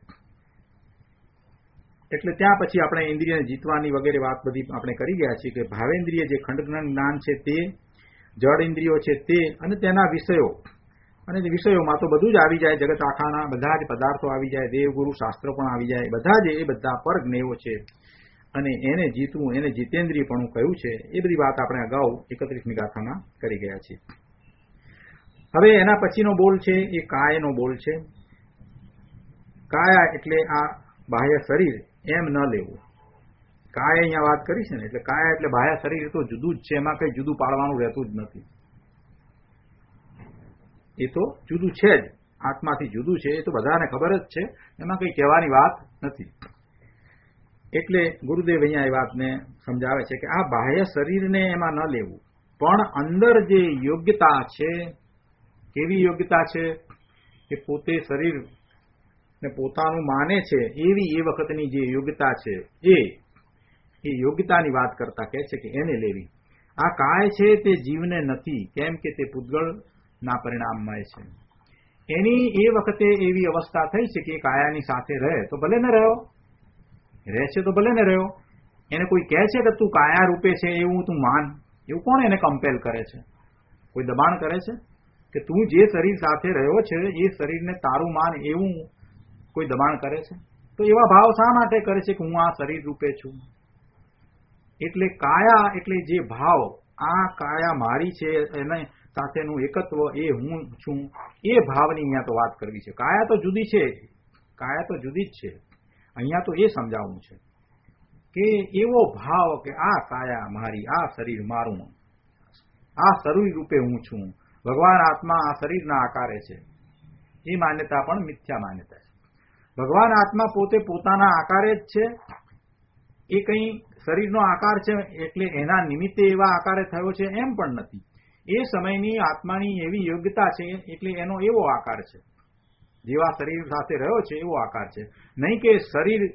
એટલે ત્યાં પછી આપણે ઇન્દ્રિયને જીતવાની વગેરે વાત બધી આપણે કરી ગયા છીએ કે ભાવેન્દ્રિય જે ખંડ જ્ઞાન છે તે, જડ ઇન્દ્રિયો છે તે, અને તેના વિષયો. અને વિષયોમાં તો બધું જ આવી જાય, જગત આખાના બધા જ પદાર્થો આવી જાય, દેવગુરુ શાસ્ત્ર પણ આવી જાય. બધા જ એ બધા પરજ્ઞેયો છે અને એને જીતવું, એને જીતેન્દ્રિયપણું કહ્યું છે. એ બધી વાત આપણે અગાઉ 31મી ગાથામાં કરી ગયા છીએ. હવે એના પછીનો બોલ છે એ કાયનો બોલ છે. કાયા એટલે આ બાહ્ય શરીર એમ ન લેવું. કાય અહીંયા વાત કરી છે ને, એટલે કાયા એટલે બાહ્ય શરીર તો જુદું જ છે. એમાં કઈ જુદું પાડવાનું રહેતું જ નથી. એ તો જુદું છે જ, આત્માથી જુદું છે. એ તો બધાને ખબર જ છે. એમાં કઈ કહેવાની વાત નથી. એટલે ગુરુદેવ અહીંયા એ વાતને સમજાવે છે કે આ બાહ્ય શરીરને એમાં ન લેવું, પણ અંદર જે યોગ્યતા છે, કેવી યોગ્યતા છે કે પોતે શરીર ને પોતાનું માને છે એવી એ વખતની જે યોગ્યતા છે એ યોગ્યતાની વાત કરતા કહે છે કે એને લેવી. આ કાય છે તે જીવને નથી, કેમ કે તે પૂતગળના પરિણામમય છે. એની એ વખતે એવી અવસ્થા થઈ છે કે કાયાની સાથે રહે તો ભલે ન રહ્યો, રહે છે તો ભલે ન રહ્યો. એને કોઈ કહે છે કે તું કાયા રૂપે છે એવું તું માન, એવું કોણ એને કમ્પેલ કરે છે? કોઈ દબાણ કરે છે કે તું જે શરીર સાથે રહ્યો છે એ શરીરને તારું માન, એવું કોઈ દબાણ કરે છે? તો એવા ભાવ શા માટે કરે છે કે હું આ શરીર રૂપે છું? એટલે કાયા એટલે જે ભાવ, આ કાયા મારી છે એને સાથેનું એકત્વ, એ હું છું, એ ભાવની અહીંયા તો વાત કરવી છે. કાયા તો જુદી છે, કાયા તો જુદી જ છે. અહીંયા તો એ સમજાવવું છે કે એવો ભાવ કે આ કાયા મારી, આ શરીર મારું, આ શરીર રૂપે હું છું, ભગવાન આત્મા આ શરીરના આકારે છે, એ માન્યતા પણ મિથ્યા માન્યતા છે. ભગવાન આત્મા પોતે પોતાના આકારે જ છે. એ કંઈ શરીરનો આકાર છે એટલે એના નિમિત્તે એવા આકારે થયો છે એમ પણ નથી. એ સમયની આત્માની એવી યોગ્યતા છે એટલે એનો એવો આકાર છે, જેવા શરીર સાથે રહ્યો છે એવો આકાર છે. નહીં કે શરીર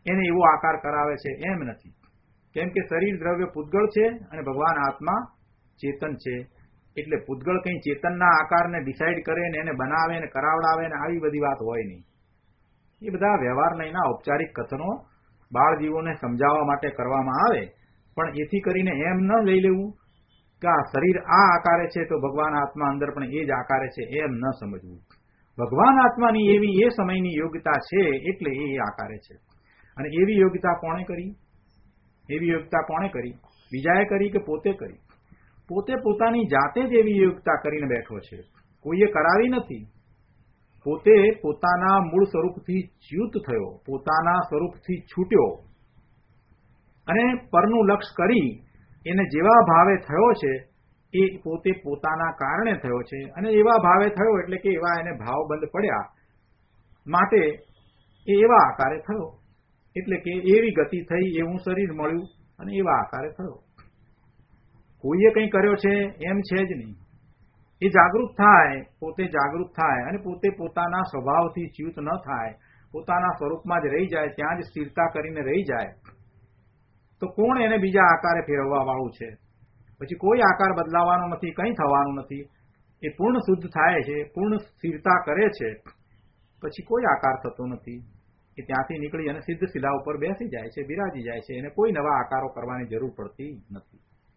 એને એવો આકાર કરાવે છે એમ નથી. કેમ કે શરીર દ્રવ્ય પૂતગળ છે અને ભગવાન આત્મા ચેતન છે. એટલે પૂતગળ કંઈ ચેતનના આકારને ડિસાઇડ કરે ને એને બનાવે ને કરાવડાવે ને આવી બધી વાત હોય નહીં. એ બધા વ્યવહારના ઔપચારિક કથનો બાળજીવોને સમજાવવા માટે કરવામાં આવે, પણ એથી કરીને એમ ન લઈ લેવું કે આ શરીર આ આકારે છે તો ભગવાન આત્મા અંદર પણ એ જ આકારે છે, એમ ન સમજવું. ભગવાન આત્માની એવી એ સમયની યોગ્યતા છે એટલે એ આકારે છે. અને એવી યોગ્યતા કોણે કરી? એવી યોગ્યતા કોણે કરી? બીજાએ કરી કે પોતે કરી? પોતે પોતાની જાતે જ એવી યોગ્યતા કરીને બેઠો છે, કોઈએ કરાવી નથી. પોતે પોતાના મૂળ સ્વરૂપથી ચ્યુત થયો, પોતાના સ્વરૂપથી છૂટ્યો અને પરનું લક્ષ્ય કરી એને જેવા ભાવે થયો છે એ પોતે પોતાના કારણે થયો છે. અને એવા ભાવે થયો એટલે કે એવા એને ભાવબંધ પડ્યા માટે એ એવા આકારે થયો. એટલે કે એવી ગતિ થઈ, એવું શરીર મળ્યું અને એવા આકારે થયો. કોઈએ કંઈ કર્યો છે એમ છે જ નહીં. એ જાગૃત થાય, પોતે જાગૃત થાય અને પોતે પોતાના સ્વભાવથી ચ્યુત ન થાય, પોતાના સ્વરૂપમાં જ રહી જાય, ત્યાં જ સ્થિરતા કરીને રહી જાય, તો કોણ એને બીજા આકારે ફેરવવા વાળું છે? પછી કોઈ આકાર બદલાવાનો નથી, કંઈ થવાનું નથી. એ પૂર્ણ શુદ્ધ થાય છે, પૂર્ણ સ્થિરતા કરે છે, પછી કોઈ આકાર થતો નથી. એ ત્યાંથી નીકળી અને સિદ્ધ શિલા ઉપર બેસી જાય છે, બિરાજી જાય છે. એને કોઈ નવા આકારો કરવાની જરૂર પડતી નથી.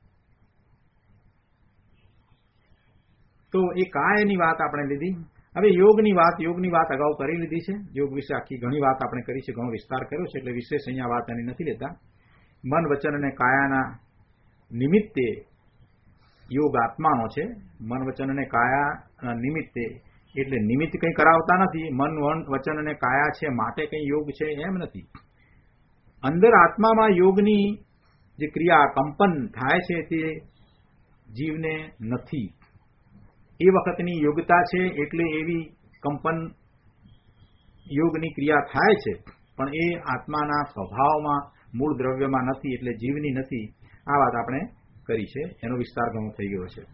તો એ કાયની વાત આપણે લીધી. હવે યોગની વાત અગાઉ કરી લીધી છે. યોગ વિશે આખી ઘણી વાત આપણે કરી છે, ઘણો વિસ્તાર કર્યો છે, એટલે વિશેષ અહીંયા વાત એની નથી લેતા. મન, વચન અને કાયાના નિમિત્તે યોગ આત્માનો છે. મન, વચન અને કાયા નિમિત્તે એટલે નિમિત્ત કંઈ કરાવતા નથી. મન, વચન અને કાયા છે માટે કંઈ યોગ છે એમ નથી. અંદર આત્મામાં યોગની જે ક્રિયા કંપન થાય છે તે જીવને નથી. એ વખતની યોગ્યતા છે એટલે એવી કંપન યોગની ક્રિયા થાય છે, પણ એ આત્માના સ્વભાવમાં મૂળ દ્રવ્યમાં નથી, એટલે જીવની નથી. આ વાત આપણે કરી છે, એનો વિસ્તાર ઘણો થઈ ગયો છે.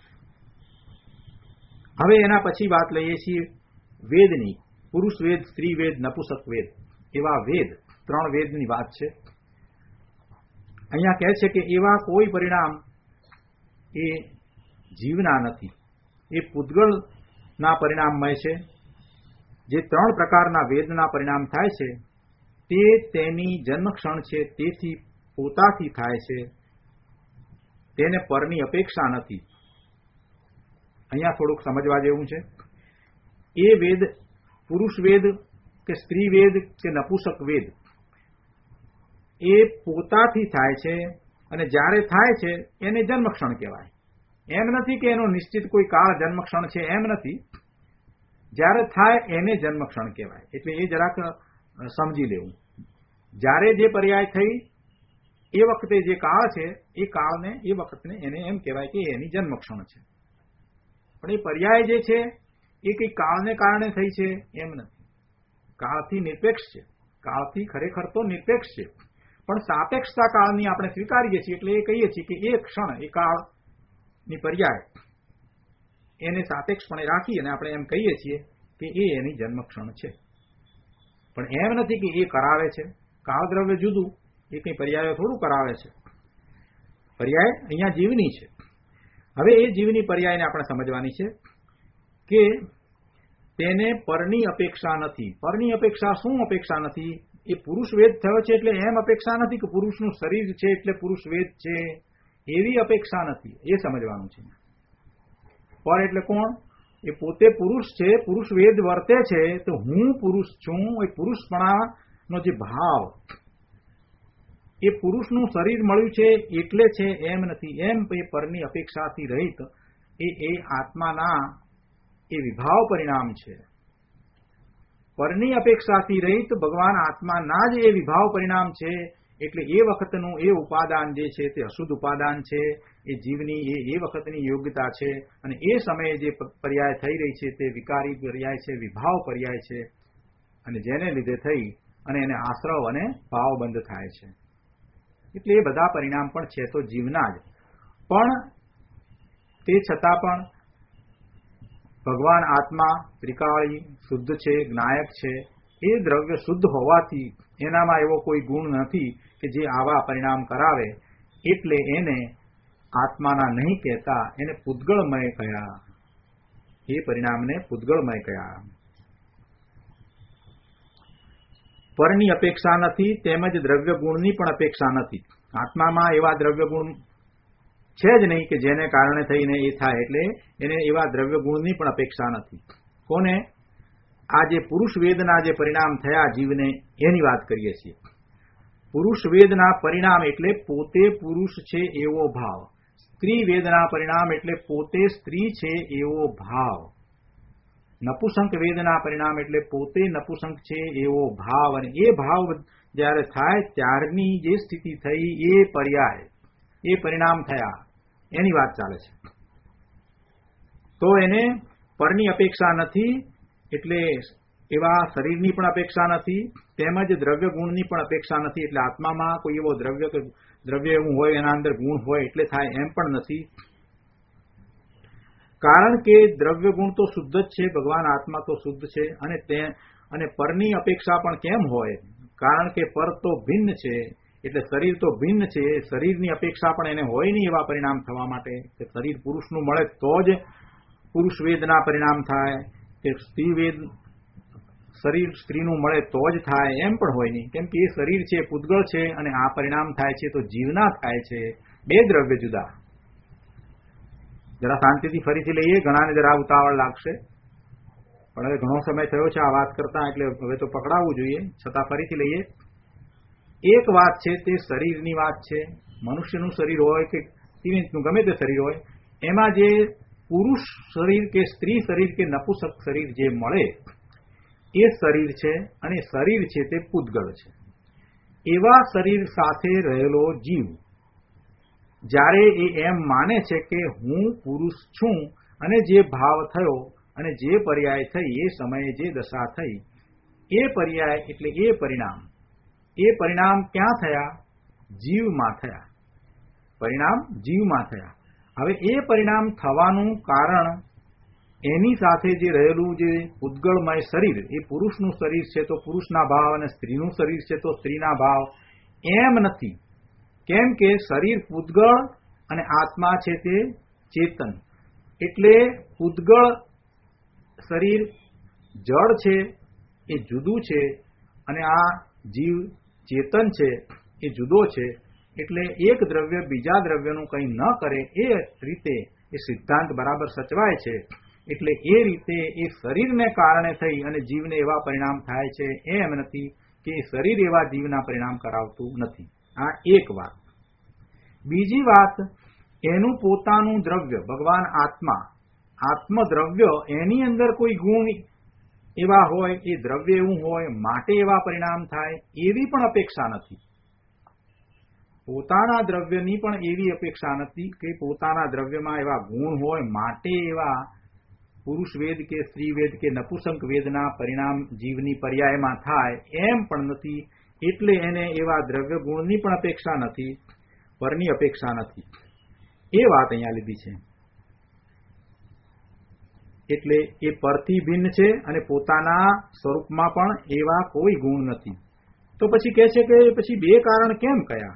હવે એના પછી વાત લઈએ છીએ વેદની. પુરુષ વેદ, સ્ત્રી વેદ, નપુંસક વેદ, એવા વેદ, 3 વેદની વાત છે. અહીંયા કહે છે કે એવા કોઈ પરિણામ એ જીવના નથી, એ પૂતગળના પરિણામમય છે. જે 3 પ્રકારના વેદના પરિણામ થાય છે તે તેની જન્મક્ષણ છે, તેથી પોતાથી થાય છે, તેને પરની અપેક્ષા નથી. અહીંયા થોડુંક સમજવા જેવું છે. એ વેદ, પુરુષ વેદ કે સ્ત્રી વેદ કે નપુંસક વેદ, એ પોતાથી થાય છે અને જ્યારે થાય છે એને જન્મક્ષણ કહેવાય. એમ નથી કે એનો નિશ્ચિત કોઈ કાળ જન્મક્ષણ છે, એમ નથી. જ્યારે થાય એને જન્મક્ષણ કહેવાય. એટલે એ જરાક સમજી લેવું. જ્યારે જે પર્યાય થઈ એ વખતે જે કાળ છે એ કાળને, એ વખતને એને એમ કહેવાય કે એની જન્મક્ષણ છે. પણ એ પર્યાય જે છે એ કંઈ કાળને કારણે થઈ છે એમ નથી. કાળથી નિરપેક્ષ છે. કાળથી ખરેખર તો નિરપેક્ષ છે, પણ સાપેક્ષતા કાળની આપણે સ્વીકારીએ છીએ. એટલે એ કહીએ છીએ કે એ ક્ષણ, એ કાળની પર્યાય, એને સાપેક્ષપણે રાખી અને આપણે એમ કહીએ છીએ કે એ એની જન્મક્ષણ છે. પણ એમ નથી કે એ કરાવે છે. કાળ દ્રવ્ય જુદું, એ કંઈ પર્યાયો થોડું કરાવે છે. પર્યાય અહીંયા જીવની છે. હવે એ જીવની પર્યાયને આપણે સમજવાની છે કે તેને પરની અપેક્ષા નથી. પરની અપેક્ષા શું અપેક્ષા નથી? એ પુરુષ વેદ થયો છે એટલે એમ અપેક્ષા નથી કે પુરુષનું શરીર છે એટલે પુરુષ વેદ છે, એવી અપેક્ષા નથી. એ સમજવાનું છે. પર એટલે કોણ? એ પોતે પુરુષ છે, પુરુષ વેદ વર્તે છે, તો હું પુરુષ છું. એ પુરુષપણાનો જે ભાવ, એ પુરુષનું શરીર મળ્યું છે એટલે છે એમ નથી. એમ એ પરની અપેક્ષાથી રહિત એ આત્માના એ વિભાવ પરિણામ છે. પરની અપેક્ષાથી રહિત ભગવાન આત્માના જ એ વિભાવ પરિણામ છે. એટલે એ વખતનું એ ઉપાદાન જે છે તે અશુદ્ધ ઉપાદાન છે. એ જીવની એ વખતની યોગ્યતા છે. અને એ સમયે જે પર્યાય થઈ રહી છે તે વિકારી પર્યાય છે, વિભાવ પર્યાય છે, અને જેને લીધે થઈ અને એને આશ્રવ અને ભાવબંધ થાય છે. એટલે એ બધા પરિણામ પણ છે તો જીવના જ. પણ તે છતાં પણ ભગવાન આત્મા ત્રિકાળી, શુદ્ધ છે, જ્ઞાયક છે, એ દ્રવ્ય શુદ્ધ હોવાથી એનામાં એવો કોઈ ગુણ નથી કે જે આવા પરિણામ કરાવે, એટલે એને આત્માના નહીં કહેતા, એને પૂતગળમય કહ્યા. એ પરિણામને પૂતગળમય કહ્યા. પરની અપેક્ષા નથી, તેમજ દ્રવ્ય ગુણની પણ અપેક્ષા નથી. આત્મામાં એવા દ્રવ્ય ગુણ છે જ નહીં કે જેને કારણે થઈને એ થાય, એટલે એને એવા દ્રવ્ય ગુણની પણ અપેક્ષા નથી. કોને? આ જે પુરુષ વેદના જે પરિણામ થયા જીવને, એની વાત કરીએ છીએ. પુરુષ વેદના પરિણામ એટલે પોતે પુરુષ છે એવો ભાવ. સ્ત્રી વેદના પરિણામ એટલે પોતે સ્ત્રી છે એવો ભાવ. નપુસંક વેદના પરિણામ એટલે પોતે નપુસંક છે એવો ભાવ. અને એ ભાવ જ્યારે થાય ત્યારની જે સ્થિતિ થઈ એ પર્યાય, એ પરિણામ થયા, એની વાત ચાલે છે. તો એને પરની અપેક્ષા નથી, એટલે એવા શરીરની પણ અપેક્ષા નથી, તેમજ દ્રવ્ય ગુણની પણ અપેક્ષા નથી. એટલે આત્મામાં કોઈ એવો દ્રવ્ય એવું હોય, એના અંદર ગુણ હોય એટલે થાય એમ પણ નથી. કારણ કે દ્રવ્ય ગુણ તો શુદ્ધ જ છે, ભગવાન આત્મા તો શુદ્ધ છે. અને પરની અપેક્ષા પણ કેમ હોય? કારણ કે પર તો ભિન્ન છે, એટલે શરીર તો ભિન્ન છે. શરીરની અપેક્ષા પણ એને હોય નહીં એવા પરિણામ થવા માટે. કે શરીર પુરુષનું મળે તો જ પુરુષ વેદના પરિણામ થાય, કે શરીર સ્ત્રીનું મળે તો જ થાય એમ પણ હોય નહીં. કેમ કે એ શરીર છે, પૂતગળ છે, અને આ પરિણામ થાય છે તો જીવના થાય છે. બે દ્રવ્ય જુદા. જરા શાંતિથી ફરીથી લઈએ, ઘણાને જરા ઉતાવળ લાગશે, પણ હવે ઘણો સમય થયો છે આ વાત કરતા, એટલે હવે તો પકડાવવું જોઈએ. છતાં ફરીથી લઈએ. એક વાત છે તે શરીરની વાત છે. મનુષ્યનું શરીર હોય કે સ્ત્રીનું ગમે તે શરીર હોય, એમાં જે પુરુષ શરીર કે સ્ત્રી શરીર કે નપુસક શરીર જે મળે એ શરીર છે, અને શરીર છે તે પૂતગળ છે. એવા શરીર સાથે રહેલો જીવ જ્યારે એ એમ માને છે કે હું પુરુષ છું, અને જે ભાવ થયો અને જે પર્યાય થઈ, એ સમયે જે દશા થઈ, એ પર્યાય એટલે એ પરિણામ ક્યાં થયા? જીવમાં થયા. પરિણામ જીવમાં થયા. હવે એ પરિણામ થવાનું કારણ એની સાથે જે રહેલું જે પૂતગળમય શરીર, એ પુરુષનું શરીર છે તો પુરુષના ભાવ, અને સ્ત્રીનું શરીર છે તો સ્ત્રીના ભાવ, એમ નથી. કેમ કે શરીર પૂતગળ અને આત્મા છે તે ચેતન. એટલે પૂતગળ શરીર જળ છે એ જુદું છે, અને આ જીવ ચેતન છે એ જુદો છે. એટલે એક દ્રવ્ય બીજા દ્રવ્યનું કંઈ ન કરે એ રીતે એ સિદ્ધાંત બરાબર સચવાય છે. એટલે એ રીતે એ શરીરને કારણે થઈ અને જીવને એવા પરિણામ થાય છે એમ નથી કે શરીર એવા જીવના પરિણામ કરાવતું નથી. આ એક વાત. બીજી વાત, એનું પોતાનું દ્રવ્ય, ભગવાન આત્મદ્રવ્ય, એની અંદર કોઈ ગુણ એવા હોય, એ દ્રવ્ય એવું હોય માટે એવા પરિણામ થાય, એવી પણ અપેક્ષા નથી. પોતાના દ્રવ્યની પણ એવી અપેક્ષા નથી કે પોતાના દ્રવ્યમાં એવા ગુણ હોય માટે એવા પુરુષ વેદ કે સ્ત્રી વેદ કે નપુસંક વેદના પરિણામ જીવની પર્યાયમાં થાય, એમ પણ નથી. એટલે એને એવા દ્રવ્ય ગુણની પણ અપેક્ષા નથી, પરની અપેક્ષા નથી. એ વાત અહીંયા લીધી છે. એટલે એ પરથી ભિન્ન છે, અને પોતાના સ્વરૂપમાં પણ એવા કોઈ ગુણ નથી. તો પછી કહે છે કે પછી બે કારણ કેમ કયા?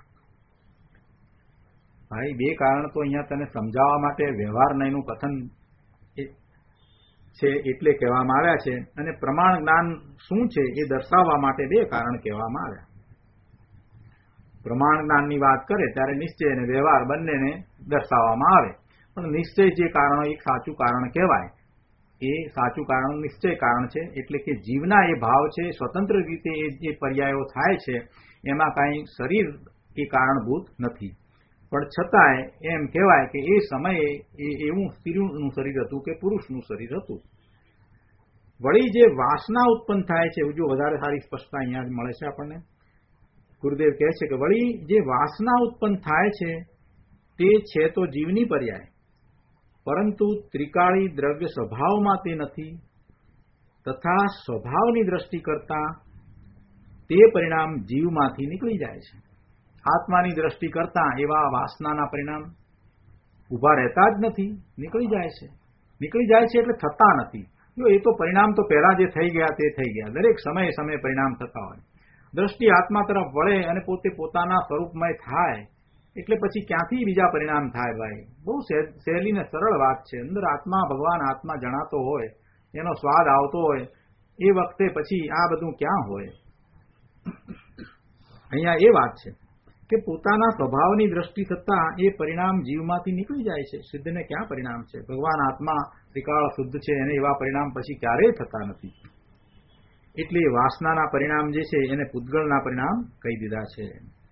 ભાઈ, બે કારણ તો અહીંયા તને સમજાવવા માટે વ્યવહારનયનું કથન છે એટલે કહેવામાં આવ્યા છે, અને પ્રમાણ જ્ઞાન શું છે એ દર્શાવવા માટે બે કારણ કહેવામાં આવ્યા. પ્રમાણ જ્ઞાનની વાત કરે ત્યારે નિશ્ચય અને વ્યવહાર બંનેને દર્શાવવામાં આવે, પણ નિશ્ચય જે કારણ એક સાચું કારણ કહેવાય, એ સાચું કારણ નિશ્ચય કારણ છે. એટલે કે જીવના એ ભાવ છે, સ્વતંત્ર રીતે એ જે પર્યાયો થાય છે, એમાં કાંઈ શરીર એ કારણભૂત નથી. પણ છતાંય એમ કહેવાય કે એ સમયે એવું સ્ત્રીનું શરીર હતું કે પુરુષનું શરીર હતું. વળી જે વાસના ઉત્પન્ન થાય છે, જો વધારે સારી સ્પષ્ટતા અહીંયા મળે છે આપણને. ગુરુદેવ કહે છે કે વળી જે વાસના ઉત્પન્ન થાય છે તે છે તો જીવની પર્યાય, પરંતુ ત્રિકાળી દ્રવ્ય સ્વભાવમાં તે નથી, તથા સ્વભાવની દ્રષ્ટિ કરતા તે પરિણામ જીવમાંથી નીકળી જાય છે. આત્માની દ્રષ્ટિ કરતા એવા વાસનાના પરિણામ ઉભા રહેતા જ નથી, નીકળી જાય છે. નીકળી જાય છે એટલે થતા નથી. જો એ તો પરિણામ તો પહેલા જે થઈ ગયા તે થઈ ગયા. દરેક સમયે સમયે પરિણામ થતા હોય. દ્રષ્ટિ આત્મા તરફ વળે અને પોતે પોતાના સ્વરૂપમય થાય એટલે પછી ક્યાંથી બીજા પરિણામ થાય ભાઈ? બહુ સહેલી ને સરળ વાત છે. અંદર આત્મા, ભગવાન આત્મા જણાતો હોય, એનો સ્વાદ આવતો હોય, એ વખતે પછી આ બધું ક્યાં હોય? અહીંયા એ વાત છે કે પોતાના સ્વભાવની દ્રષ્ટિ થતા એ પરિણામ જીવમાંથી નીકળી જાય છે. સિદ્ધને ક્યાં પરિણામ છે? ભગવાન આત્મા ત્રિકાળ શુદ્ધ છે, એને એવા પરિણામ પછી ક્યારેય થતા નથી. એટલે વાસનાના પરિણામ જે છે એને પૂતગળના પરિણામ કહી દીધા છે.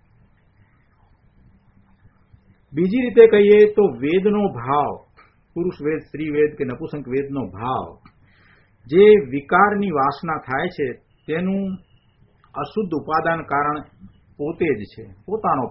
બીજી રીતે કહીએ તો વેદનો ભાવ, પુરુષ વેદ, સ્ત્રી વેદ કે નપુંસક વેદનો ભાવ, જે વિકારની વાસના થાય છે તેનું અશુદ્ધ ઉપાદાન કારણ પોતે જ છે, પોતાનો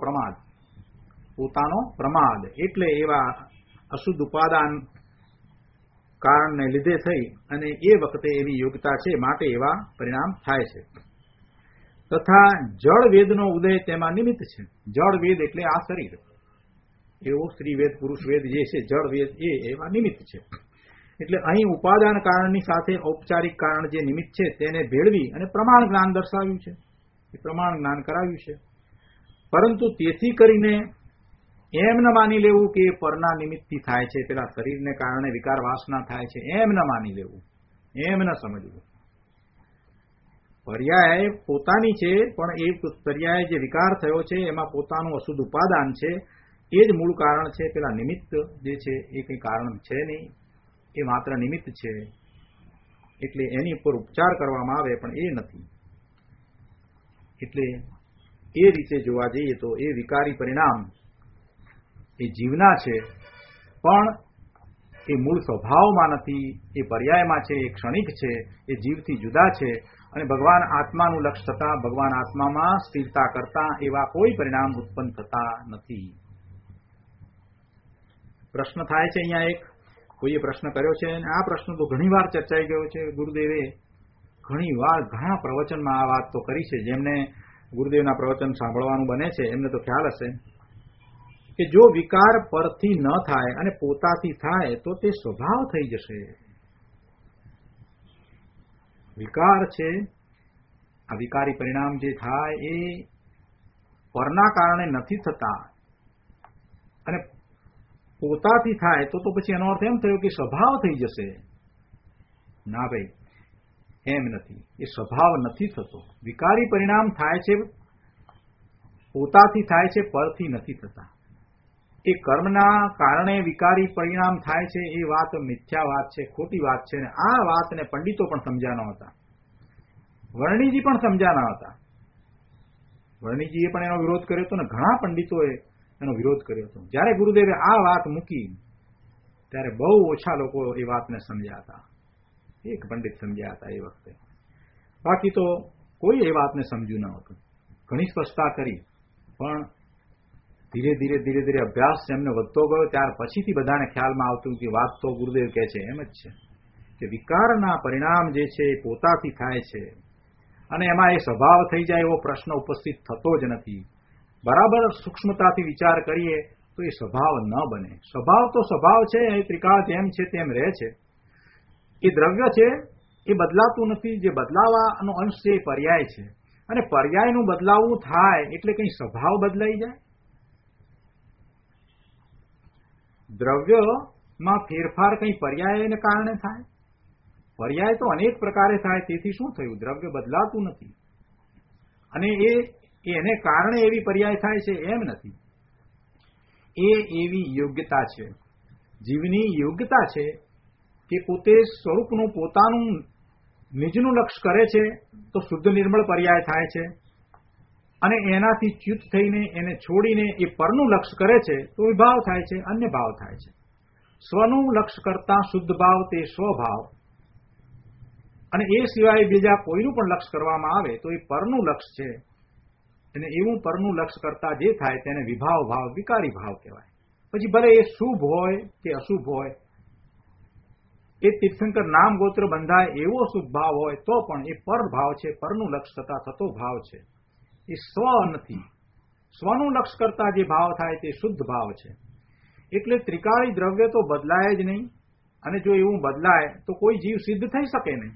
પ્રમાદ. એટલે એવા અશુદ્ધ ઉપાદાન કારણને લીધે થઈ અને એ વખતે એવી યોગ્યતા છે, માટે એવા પરિણામ થાય છે. તથા જળ વેદનો ઉદય તેમાં નિમિત્ત છે. જળ વેદ એટલે આ શરીર, એવો સ્ત્રી વેદ, પુરુષ વેદ જે છે, જળ વેદ એ એવા નિમિત્ત છે. એટલે અહીં ઉપાદાન કારણની સાથે ઔપચારિક કારણ જે નિમિત્ત છે તેને ભેળવી અને પ્રમાણ જ્ઞાન દર્શાવ્યું છે, એ પ્રમાણ જ્ઞાન કરાવ્યું છે. પરંતુ તેથી કરીને એમ ન માની લેવું કે પરના નિમિત્તથી થાય છે, પેલા શરીરને કારણે વિકાર વાસના થાય છે, એમ ન માની લેવું, એમ ન સમજવું. પર્યાય પોતાની છે, પણ એ પર્યાય જે વિકાર થયો છે એમાં પોતાનું અશુદ્ધ ઉપાદાન છે, એ જ મૂળ કારણ છે. પેલા નિમિત્ત જે છે એ કંઈ કારણ છે નહીં, એ માત્ર નિમિત્ત છે. એટલે એની ઉપર ઉપચાર કરવામાં આવે પણ એ નથી. એટલે એ રીતે જોવા જઈએ તો એ વિકારી પરિણામ એ જીવના છે, પણ એ મૂળ સ્વભાવમાં નથી, એ પર્યાયમાં છે, એ ક્ષણિક છે, એ જીવથી જુદા છે. અને ભગવાન આત્માનું લક્ષ્ય થતા, ભગવાન આત્મામાં સ્થિરતા કરતા એવા કોઈ પરિણામ ઉત્પન્ન થતા નથી. પ્રશ્ન થાય છે અહીંયા એક, કોઈએ પ્રશ્ન કર્યો છે અને આ પ્રશ્ન તો ઘણી વાર ચર્ચાઈ ગયો છે. ગુરુદેવે ઘણી વાર ઘણા પ્રવચનમાં આ વાત તો કરી છે. જેમને ગુરુદેવના પ્રવચન સાંભળવાનું બને છે એમને તો ખ્યાલ હશે કે જો વિકાર પરથી ન થાય અને પોતાથી થાય તો તે સ્વભાવ થઈ જશે. વિકાર છે, આ વિકારી પરિણામ જે થાય એ પરના કારણે નથી થતા અને પોતાથી થાય તો પછી એનો અર્થ એમ થયો કે સ્વભાવ થઈ જશે. ના ભાઈ, એમ નથી. એ સ્વભાવ નથી થતો. વિકારી પરિણામ થાય છે, પોતાથી થાય છે, પરથી નથી થતા. એ કર્મના કારણે વિકારી પરિણામ થાય છે એ વાત મિથ્યા વાત છે, ખોટી વાત છે. અને આ વાતને પંડિતો પણ સમજ્યા ન હતા, વર્ણિજી પણ સમજ્યા ન હતા. વર્ણિજીએ પણ એનો વિરોધ કર્યો હતો ને ઘણા પંડિતોએ એનો વિરોધ કર્યો હતો. જ્યારે ગુરુદેવે આ વાત મૂકી ત્યારે બહુ ઓછા લોકો એ વાતને સમજ્યા હતા. એક પંડિત સમજ્યા હતા એ વખતે, બાકી તો કોઈ એ વાતને સમજ્યું ન હતું. ઘણી સ્પષ્ટતા કરી, પણ ધીરે ધીરે અભ્યાસ એમને વધતો ગયો ત્યાર પછીથી બધાને ખ્યાલમાં આવતું કે વાત તો ગુરુદેવ કહે છે એમ જ છે કે વિકારના પરિણામ જે છે એ પોતાથી થાય છે અને એમાં એ સ્વભાવ થઈ જાય એવો પ્રશ્ન ઉપસ્થિત થતો જ નથી. બરાબર સૂક્ષ્મતાથી વિચાર કરીએ તો એ સ્વભાવ ન બને. સ્વભાવ તો સ્વભાવ છે, એ ત્રિકાળ જેમ છે તેમ રહે છે. એ દ્રવ્ય છે, એ બદલાતું નથી. જે બદલાવાનો અંશ છે એ પર્યાય છે, અને પર્યાયનું બદલાવું થાય એટલે કંઈ સ્વભાવ બદલાઈ જાય? દ્રવ્યમાં ફેરફાર કંઈ પર્યાયને કારણે થાય? પર્યાય તો અનેક પ્રકારે થાય, તેથી શું થયું? દ્રવ્ય બદલાતું નથી અને એને કારણે એવી પર્યાય થાય છે એમ નથી. એ એવી યોગ્યતા છે, જીવની યોગ્યતા છે કે પોતે સ્વરૂપનું પોતાનું નિજનું લક્ષ્ય કરે છે તો શુદ્ધ નિર્મળ પર્યાય થાય છે, અને એનાથી ચ્યુત થઈને એને છોડીને એ પરનું લક્ષ્ય કરે છે તો વિભાવ થાય છે, અન્ય ભાવ થાય છે. સ્વનું લક્ષ્ય કરતા શુદ્ધ ભાવ તે સ્વભાવ, અને એ સિવાય બીજા કોઈનું પણ લક્ષ્ય કરવામાં આવે તો એ પરનું લક્ષ્ય છે. અને એવું પરનું લક્ષ્ય કરતા જે થાય તેને વિભાવ ભાવ, વિકારી ભાવ કહેવાય. પછી ભલે એ શુભ હોય કે અશુભ હોય, એ તીર્થંકર નામ ગોત્ર બંધાય એવો શુભ ભાવ હોય તો પણ એ પર ભાવ છે, પરનું લક્ષ્ય થતા થતો ભાવ છે. એ સ્વ નથી. સ્વનું લક્ષ્ય કરતા જે ભાવ થાય તે શુદ્ધ ભાવ છે. એટલે ત્રિકાળી દ્રવ્ય તો બદલાય જ નહીં, અને જો એવું બદલાય તો કોઈ જીવ સિદ્ધ થઈ શકે નહીં.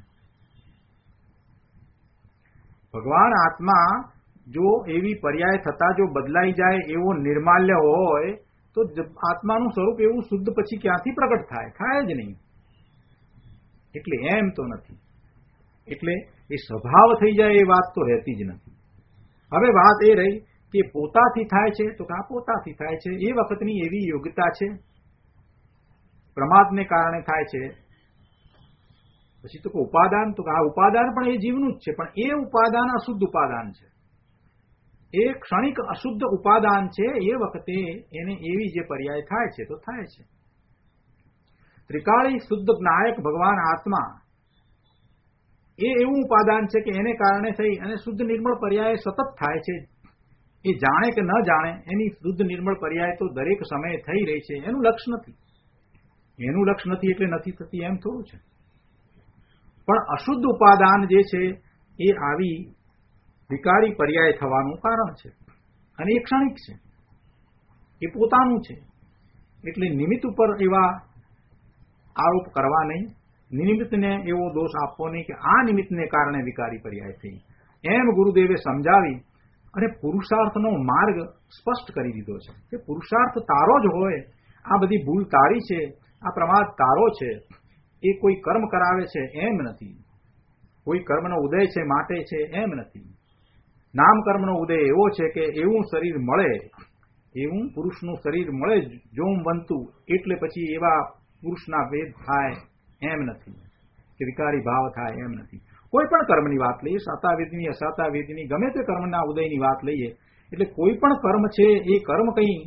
ભગવાન આત્મા જો એવી પર્યાય થતા જો બદલાઈ જાય એવો નિર્માલ્ય હોય તો આત્માનું સ્વરૂપ એવું શુદ્ધ પછી ક્યાંથી પ્રગટ થાય જ નહીં. એટલે એમ તો નથી. એટલે એ સ્વભાવ થઈ જાય એ વાત તો રહેતી જ નથી. હવે વાત એ રહી કે પોતાથી થાય છે તો આ પોતાથી થાય છે એ વખતની એવી યોગ્યતા છે, પ્રમાદને કારણે થાય છે. પછી તો ઉપાદાન, તો આ ઉપાદાન પણ એ જીવનું જ છે, પણ એ ઉપાદાન અશુદ્ધ ઉપાદાન છે, એ ક્ષણિક અશુદ્ધ ઉપાદાન છે. એ વખતે એને એવી જે પર્યાય થાય છે તો થાય છે. ત્રિકાળી શુદ્ધ નાયક ભગવાન આત્મા એ એવું ઉપાદાન છે કે એને કારણે થઈ અને શુદ્ધ નિર્મળ પર્યાય સતત થાય છે. એ જાણે કે ન જાણે એની શુદ્ધ નિર્મળ પર્યાય તો દરેક સમયે થઈ રહી છે. એનું લક્ષ નથી. એનું લક્ષ નથી એટલે નથી થતી એમ થોડું છે. પણ અશુદ્ધ ઉપાદાન જે છે એ આવી વિકારી પર્યાય થવાનું કારણ છે અને એ ક્ષણિક છે, એ પોતાનું છે. એટલે નિમિત્ત ઉપર એવા આરોપ કરવા નહીં, નિમિત્તને એવો દોષ આપવો નહીં કે આ નિમિત્તને કારણે વિકારી પર્યાય થઈ. એમ ગુરુદેવે સમજાવી અને પુરુષાર્થનો માર્ગ સ્પષ્ટ કરી દીધો છે કે પુરુષાર્થ તારો જ હોય, આ બધી ભૂલ તારી છે, આ પ્રમાદ તારો છે. એ કોઈ કર્મ કરાવે છે એમ નથી, કોઈ કર્મનો ઉદય છે માટે છે એમ નથી. નામ કર્મનો ઉદય એવો છે કે એવું શરીર મળે, એવું પુરુષનું શરીર મળે જોમ બનતું એટલે પછી એવા પુરુષના ભેદ થાય એમ નથી, કે વિકારી ભાવ થાય એમ નથી. કોઈ પણ કર્મની વાત લઈએ, સાતાવેદની અસાતાવેદની ગમે તે કર્મના ઉદયની વાત લઈએ, એટલે કોઈ પણ કર્મ છે એ કર્મ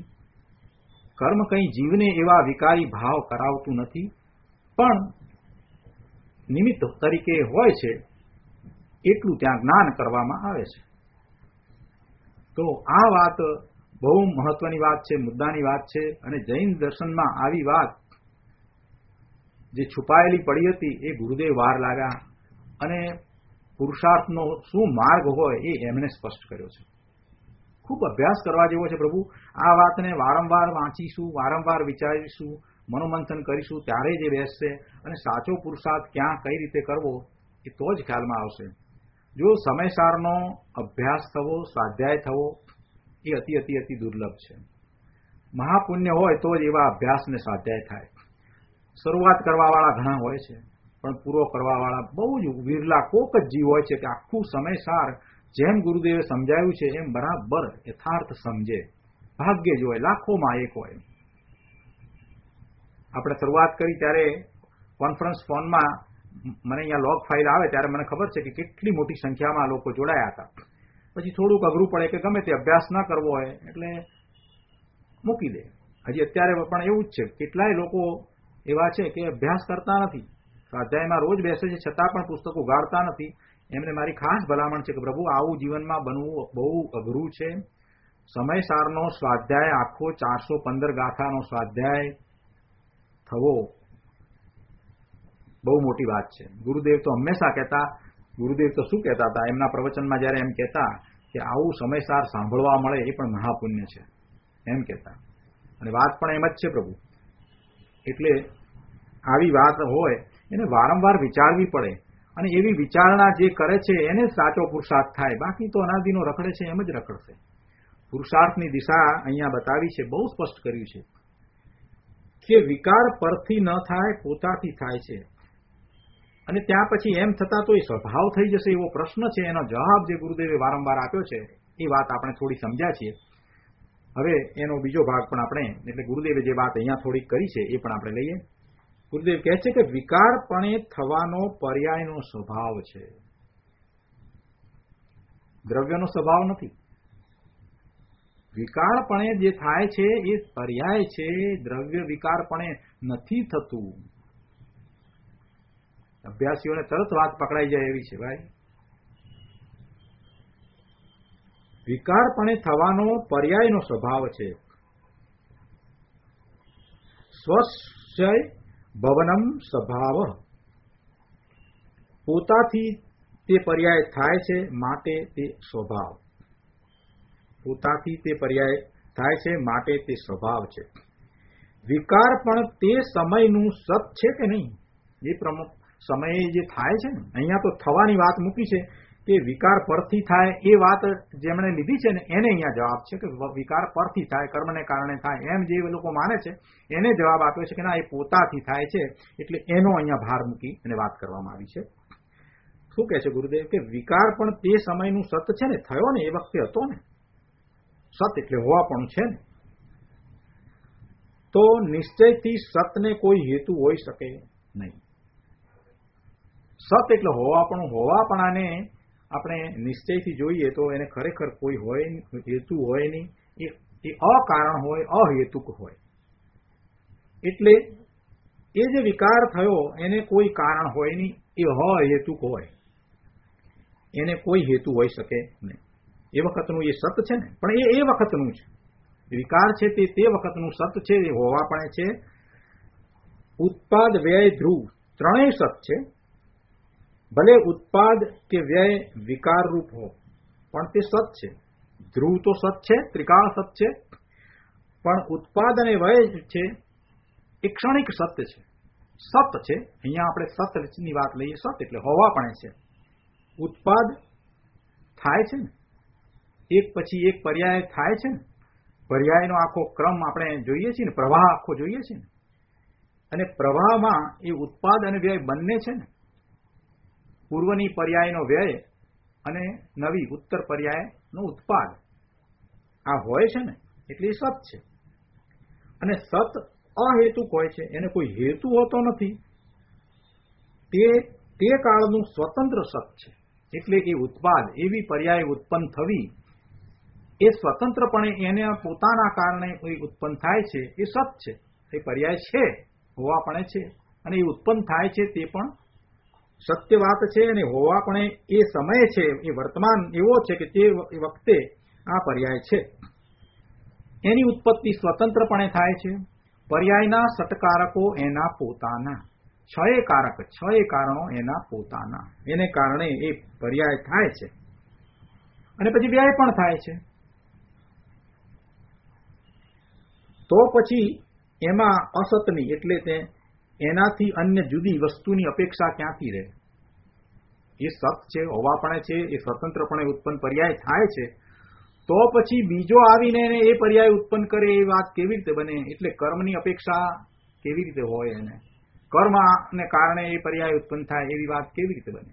કંઈ જીવને એવા વિકારી ભાવ કરાવતું નથી, પણ નિમિત્ત તરીકે હોય છે એટલું ત્યાં જ્ઞાન કરવામાં આવે છે. તો આ વાત બહુ મહત્વની વાત છે, મુદ્દાની વાત છે. અને જૈન દર્શનમાં આવી વાત જે છુપાયેલી પડી હતી એ ગુરુદેવ વાર લાગ્યા અને પુરુષાર્થનો શું માર્ગ હોય એ એમણે સ્પષ્ટ કર્યો છે. ખૂબ અભ્યાસ કરવા જેવો છે પ્રભુ. આ વાતને વારંવાર વાંચીશું, વારંવાર વિચારીશું, મનોમંથન કરીશું ત્યારે જ બેસશે અને સાચો પુરુષાર્થ ક્યાં કઈ રીતે કરવો એ તો જ ખ્યાલમાં આવશે. જો સમયસારનો અભ્યાસ થવો, સ્વાધ્યાય થવો એ અતિ અતિ અતિ દુર્લભ છે. મહાપુણ્ય હોય તો જ એવા અભ્યાસને સ્વાધ્યાય થાય. શરૂઆત કરવાવાળા ઘણા હોય છે પણ પૂરો કરવાવાળા બહુ જ વિરલા કોક જ જીવ હોય છે કે આખું સમયસાર જેમ ગુરુદેવે સમજાવ્યું છે એમ બરાબર યથાર્થ સમજે. ભાગ્ય જ હોય, લાખોમાં એક હોય. આપણે શરૂઆત કરી ત્યારે કોન્ફરન્સ ફોનમાં મને અહીંયા લોગ ફાઇલ આવે ત્યારે મને ખબર છે કે કેટલી મોટી સંખ્યામાં લોકો જોડાયા હતા. પછી થોડુંક અઘરું પડે કે ગમે તે અભ્યાસ ન કરવો હોય એટલે મૂકી દે. હજી અત્યારે પણ એવું જ છે, કેટલાય લોકો એવા છે કે અભ્યાસ કરતા નથી, સ્વાધ્યાયમાં રોજ બેસે છે છતાં પણ પુસ્તકો ઉગાડતા નથી. એમને મારી ખાસ ભલામણ છે કે પ્રભુ આવું જીવનમાં બનવું બહુ અઘરું છે. સમયસારનો સ્વાધ્યાય, આખો 415 ગાથાનો સ્વાધ્યાય થવો બહુ મોટી વાત છે. ગુરુદેવ તો હંમેશા કહેતા, ગુરુદેવ તો શું કહેતા હતા એમના પ્રવચનમાં જ્યારે એમ કહેતા કે આવું સમયસાર સાંભળવા મળે એ પણ મહાપુણ્ય છે એમ કહેતા. અને વાત પણ એમ જ છે પ્રભુ. એટલે આવી વાત હોય એને વારંવાર વિચારવી પડે અને એવી વિચારણા જે કરે છે એને સાચો પુરુષાર્થ થાય. બાકી તો અનાદિનો રખડે છે એમ જ રખડશે. પુરુષાર્થની દિશા અહીંયા બતાવી છે, બહુ સ્પષ્ટ કર્યું છે કે વિકાર પરથી ન થાય, પોતાથી થાય છે. અને ત્યાં પછી એમ થતા તો એ સ્વભાવ થઈ જશે એવો પ્રશ્ન છે. એનો જવાબ જે ગુરુદેવે વારંવાર આપ્યો છે એ વાત આપણે થોડી સમજ્યા છીએ. હવે એનો બીજો ભાગ પણ આપણે, એટલે ગુરુદેવે જે વાત અહીંયા થોડીક કરી છે એ પણ આપણે લઈએ. ગુરુદેવ કહે છે કે વિકારપણે થવાનો પર્યાયનો સ્વભાવ છે, દ્રવ્યનો સ્વભાવ નથી. વિકારપણે જે થાય છે એ પર્યાય છે, દ્રવ્ય વિકારપણે નથી થતું. અભ્યાસીઓને તરત વાત પકડાઈ જાય એવી છે ભાઈ. વિકારપણે થવાનો પર્યાયનો સ્વભાવ છે. સ્વસ્ય ભવનમ સ્વભાવ, પોતાથી તે પર્યાય થાય છે માટે તે સ્વભાવ. પોતાથી તે પર્યાય થાય છે માટે તે સ્વભાવ છે. વિકાર પણ તે સમયનું સત છે કે નહીં, એ સમયે જે થાય છે ને, અહીંયા તો થવાની વાત મૂકી છે કે વિકાર પરથી થાય, એ વાત જેમણે લીધી છે ને એને અહીંયા જવાબ છે કે વિકાર પરથી થાય, કર્મને કારણે થાય, એમ જે લોકો માને છે એને જવાબ આપ્યો છે કે ના, એ પોતાથી થાય છે, એટલે એનો અહીંયા ભાર મૂકી અને વાત કરવામાં આવી છે. શું કહે છે ગુરુદેવ કે વિકાર પણ તે સમયનું સત છે ને, થયો ને એ વખતે હતો ને, સત એટલે હોવાપણું છે ને, તો નિશ્ચયથી સતને કોઈ હેતુ હોઈ શકે નહીં. સત એટલે હોવાપણું, હોવાપણાને આપણે નિશ્ચયથી જોઈએ તો એને ખરેખર કોઈ હોય, હેતુ હોય નહીં, એ અકારણ હોય, અહેતુક હોય. એટલે એ જે વિકાર થયો એને કોઈ કારણ હોય નહીં, એ અહેતુક હોય, એને કોઈ હેતુ હોઈ શકે નહીં. એ વખતનું એ સત છે ને, પણ એ વખતનું છે. વિકાર છે તે વખતનું સત છે, એ હોવાપણે છે. ઉત્પાદ, વ્યય, ધ્રુવ ત્રણેય સત છે. ભલે ઉત્પાદ કે વ્યય વિકાર રૂપ હો, પણ તે સત છે. ધ્રુવ તો સત છે, ત્રિકાળ સત છે, પણ ઉત્પાદ અને વ્યય છે એ ક્ષણિક સત્ય છે, સત છે. અહીંયા આપણે સતની વાત લઈએ, સત એટલે હોવાપણે છે. ઉત્પાદ થાય છે ને, એક પછી એક પર્યાય થાય છે ને, પર્યાયનો આખો ક્રમ આપણે જોઈએ છીએ ને, પ્રવાહ આખો જોઈએ છીએ ને, અને પ્રવાહમાં એ ઉત્પાદ અને વ્યય બંને છે ને, પૂર્વની પર્યાયનો વ્યય અને નવી ઉત્તર પર્યાયનો ઉત્પાદ, આ હોય છે ને, એટલે એ સત છે. અને સત અહેતુક હોય છે, એને કોઈ હેતુ હોતો નથી, તે કાળનું સ્વતંત્ર સત છે. એટલે એ ઉત્પાદ, એવી પર્યાય ઉત્પન્ન થવી, એ સ્વતંત્રપણે એને પોતાના કારણે ઉત્પન્ન થાય છે, એ સત છે. એ પર્યાય છે, હોવાપણે છે, અને એ ઉત્પન્ન થાય છે તે પણ સત્ય વાત છે. અને હોવાપણે એ સમય છે, એ વર્તમાન એવો છે કે તે વખતે આ પર્યાય છે, એની ઉત્પત્તિ સ્વતંત્રપણે થાય છે. પર્યાયના સટકારકો એના પોતાના, છ કારણો એના પોતાના, એને કારણે એ પર્યાય થાય છે. અને પછી વ્યય પણ થાય છે. તો પછી એમાં અસતની એટલે તે એનાથી અન્ય જુદી વસ્તુની અપેક્ષા ક્યાંથી રહે? એ સત છે, હોવાપણે છે, એ સ્વતંત્રપણે ઉત્પન્ન પર્યાય થાય છે, તો પછી બીજો આવીને એ પર્યાય ઉત્પન્ન કરે એ વાત કેવી રીતે બને? એટલે કર્મની અપેક્ષા કેવી રીતે હોય? એને કર્મને કારણે એ પર્યાય ઉત્પન્ન થાય એવી વાત કેવી રીતે બને?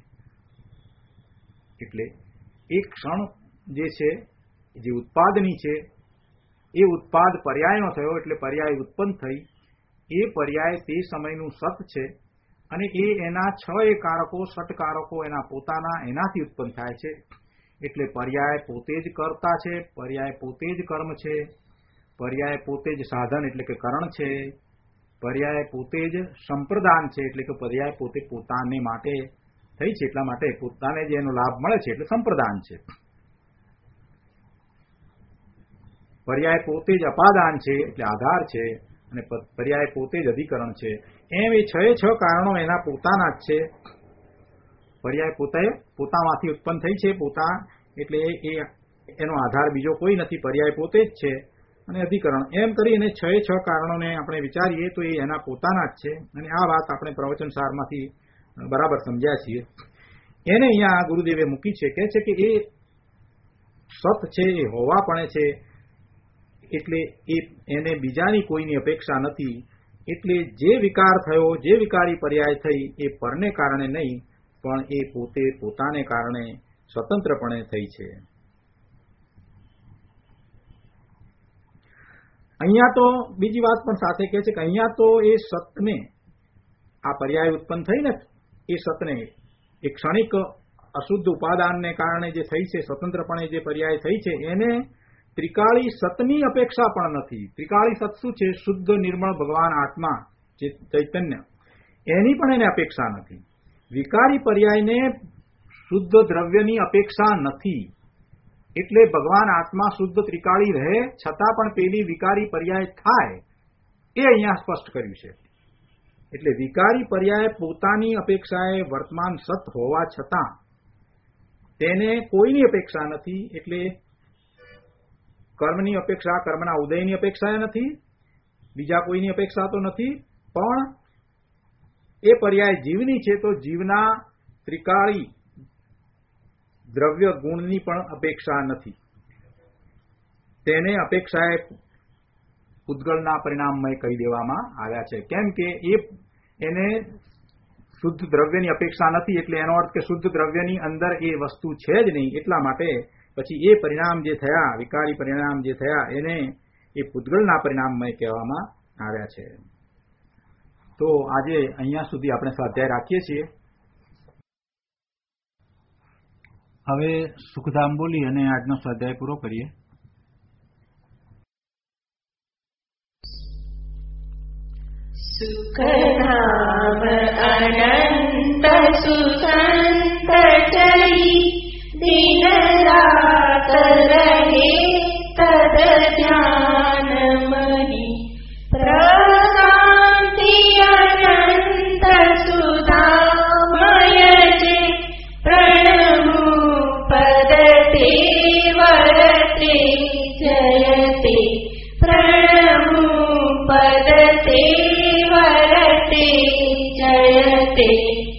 એટલે એક ક્ષણ જે છે, જે ઉત્પાદની છે, એ ઉત્પાદ પર્યાયનો થયો, એટલે પર્યાય ઉત્પન્ન થઈ. એ પર્યાય તે સમયનું સત છે, અને એ એના છ કારકો, સટકારકો એના પોતાના, એનાથી ઉત્પન્ન થાય છે. એટલે પર્યાય પોતે જ કર્તા છે, પર્યાય પોતે જ કર્મ છે, પર્યાય પોતે જ સાધન એટલે કે કરણ છે, પર્યાય પોતે જ સંપ્રદાન છે, એટલે કે પર્યાય પોતે પોતાને માટે થઈ છે, એટલા માટે પોતાને જે એનો લાભ મળે છે એટલે સંપ્રદાન છે. પર્યાય પોતે જ અપાદાન છે, એટલે આધાર છે, અને પર્યાય પોતે જ અધિકરણ છે. એમ એ છ કારણો એના પોતાના જ છે. પર્યાય પોતામાંથી ઉત્પન્ન થઈ છે, પોતા એટલે એનો આધાર બીજો કોઈ નથી, પર્યાય પોતે જ છે, અને અધિકરણ. એમ કરીને છ કારણોને આપણે વિચારીએ તો એ એના પોતાના જ છે. અને આ વાત આપણે પ્રવચન સારમાંથી બરાબર સમજ્યા છીએ. એને અહીંયા ગુરુદેવે મૂકી છે, કહે છે કે એ સત છે, એ હોવાપણે છે, એટલે એને બીજાની કોઈની અપેક્ષા નથી. એટલે જે વિકાર થયો, જે વિકારી પર્યાય થઈ, એ પરને કારણે નહીં, પણ એ પોતે પોતાને કારણે સ્વતંત્રપણે થઈ છે. અહીંયા તો બીજી વાત પણ સાથે કહે છે કે અહીંયા તો એ સતને, આ પર્યાય ઉત્પન્ન થઈ ને, એ સતને એ ક્ષણિક અશુદ્ધ ઉપાદાનને કારણે જે થઈ છે, સ્વતંત્રપણે જે પર્યાય થઈ છે, એને ત્રિકાળી સતની અપેક્ષા પણ નથી. ત્રિકાળી સત શું છે? શુદ્ધ નિર્મળ ભગવાન આત્મા, જે ચૈતન્ય, એની પણ એને અપેક્ષા નથી. વિકારી પર્યાયને શુદ્ધ દ્રવ્યની અપેક્ષા નથી. એટલે ભગવાન આત્મા શુદ્ધ ત્રિકાળી રહે છતાં પણ પેલી વિકારી પર્યાય થાય, એ અહીંયા સ્પષ્ટ કર્યું છે. એટલે વિકારી પર્યાય પોતાની અપેક્ષાએ વર્તમાન સત હોવા છતાં તેને કોઈની અપેક્ષા નથી. એટલે કર્મની અપેક્ષા, કર્મના ઉદયની અપેક્ષા નથી, બીજા કોઈની અપેક્ષા તો નથી, પણ એ પર્યાય જીવની છે તો જીવના ત્રિકાળી દ્રવ્ય ગુણની પણ અપેક્ષા નથી. તેને અપેક્ષાએ પૂતગલના પરિણામમય કહી દેવામાં આવ્યા છે. કેમ કે એને શુદ્ધ દ્રવ્યની અપેક્ષા નથી, એટલે એનો અર્થ કે શુદ્ધ દ્રવ્યની અંદર એ વસ્તુ છે જ નહીં. એટલા માટે પછી એ પરિણામ જે થયા, વિકારી પરિણામ જે થયા, એને એ પૂતગલના પરિણામમય કહેવામાં આવ્યા છે. તો આજે અહીંયા સુધી આપણે સ્વાધ્યાય રાખીએ છીએ. હવે સુખધામ બોલી અને આજનો સ્વાધ્યાય પૂરો કરીએ. સુખધામ અનંત સુસંત ચરી દિન રાત રહે તદ ધ્યાન મહી પ્રશાંતિ અનંત સુધામય જે પ્રણમુ પદતે વરતે જયતે પ્રણમુ પદતે વરતે જયતે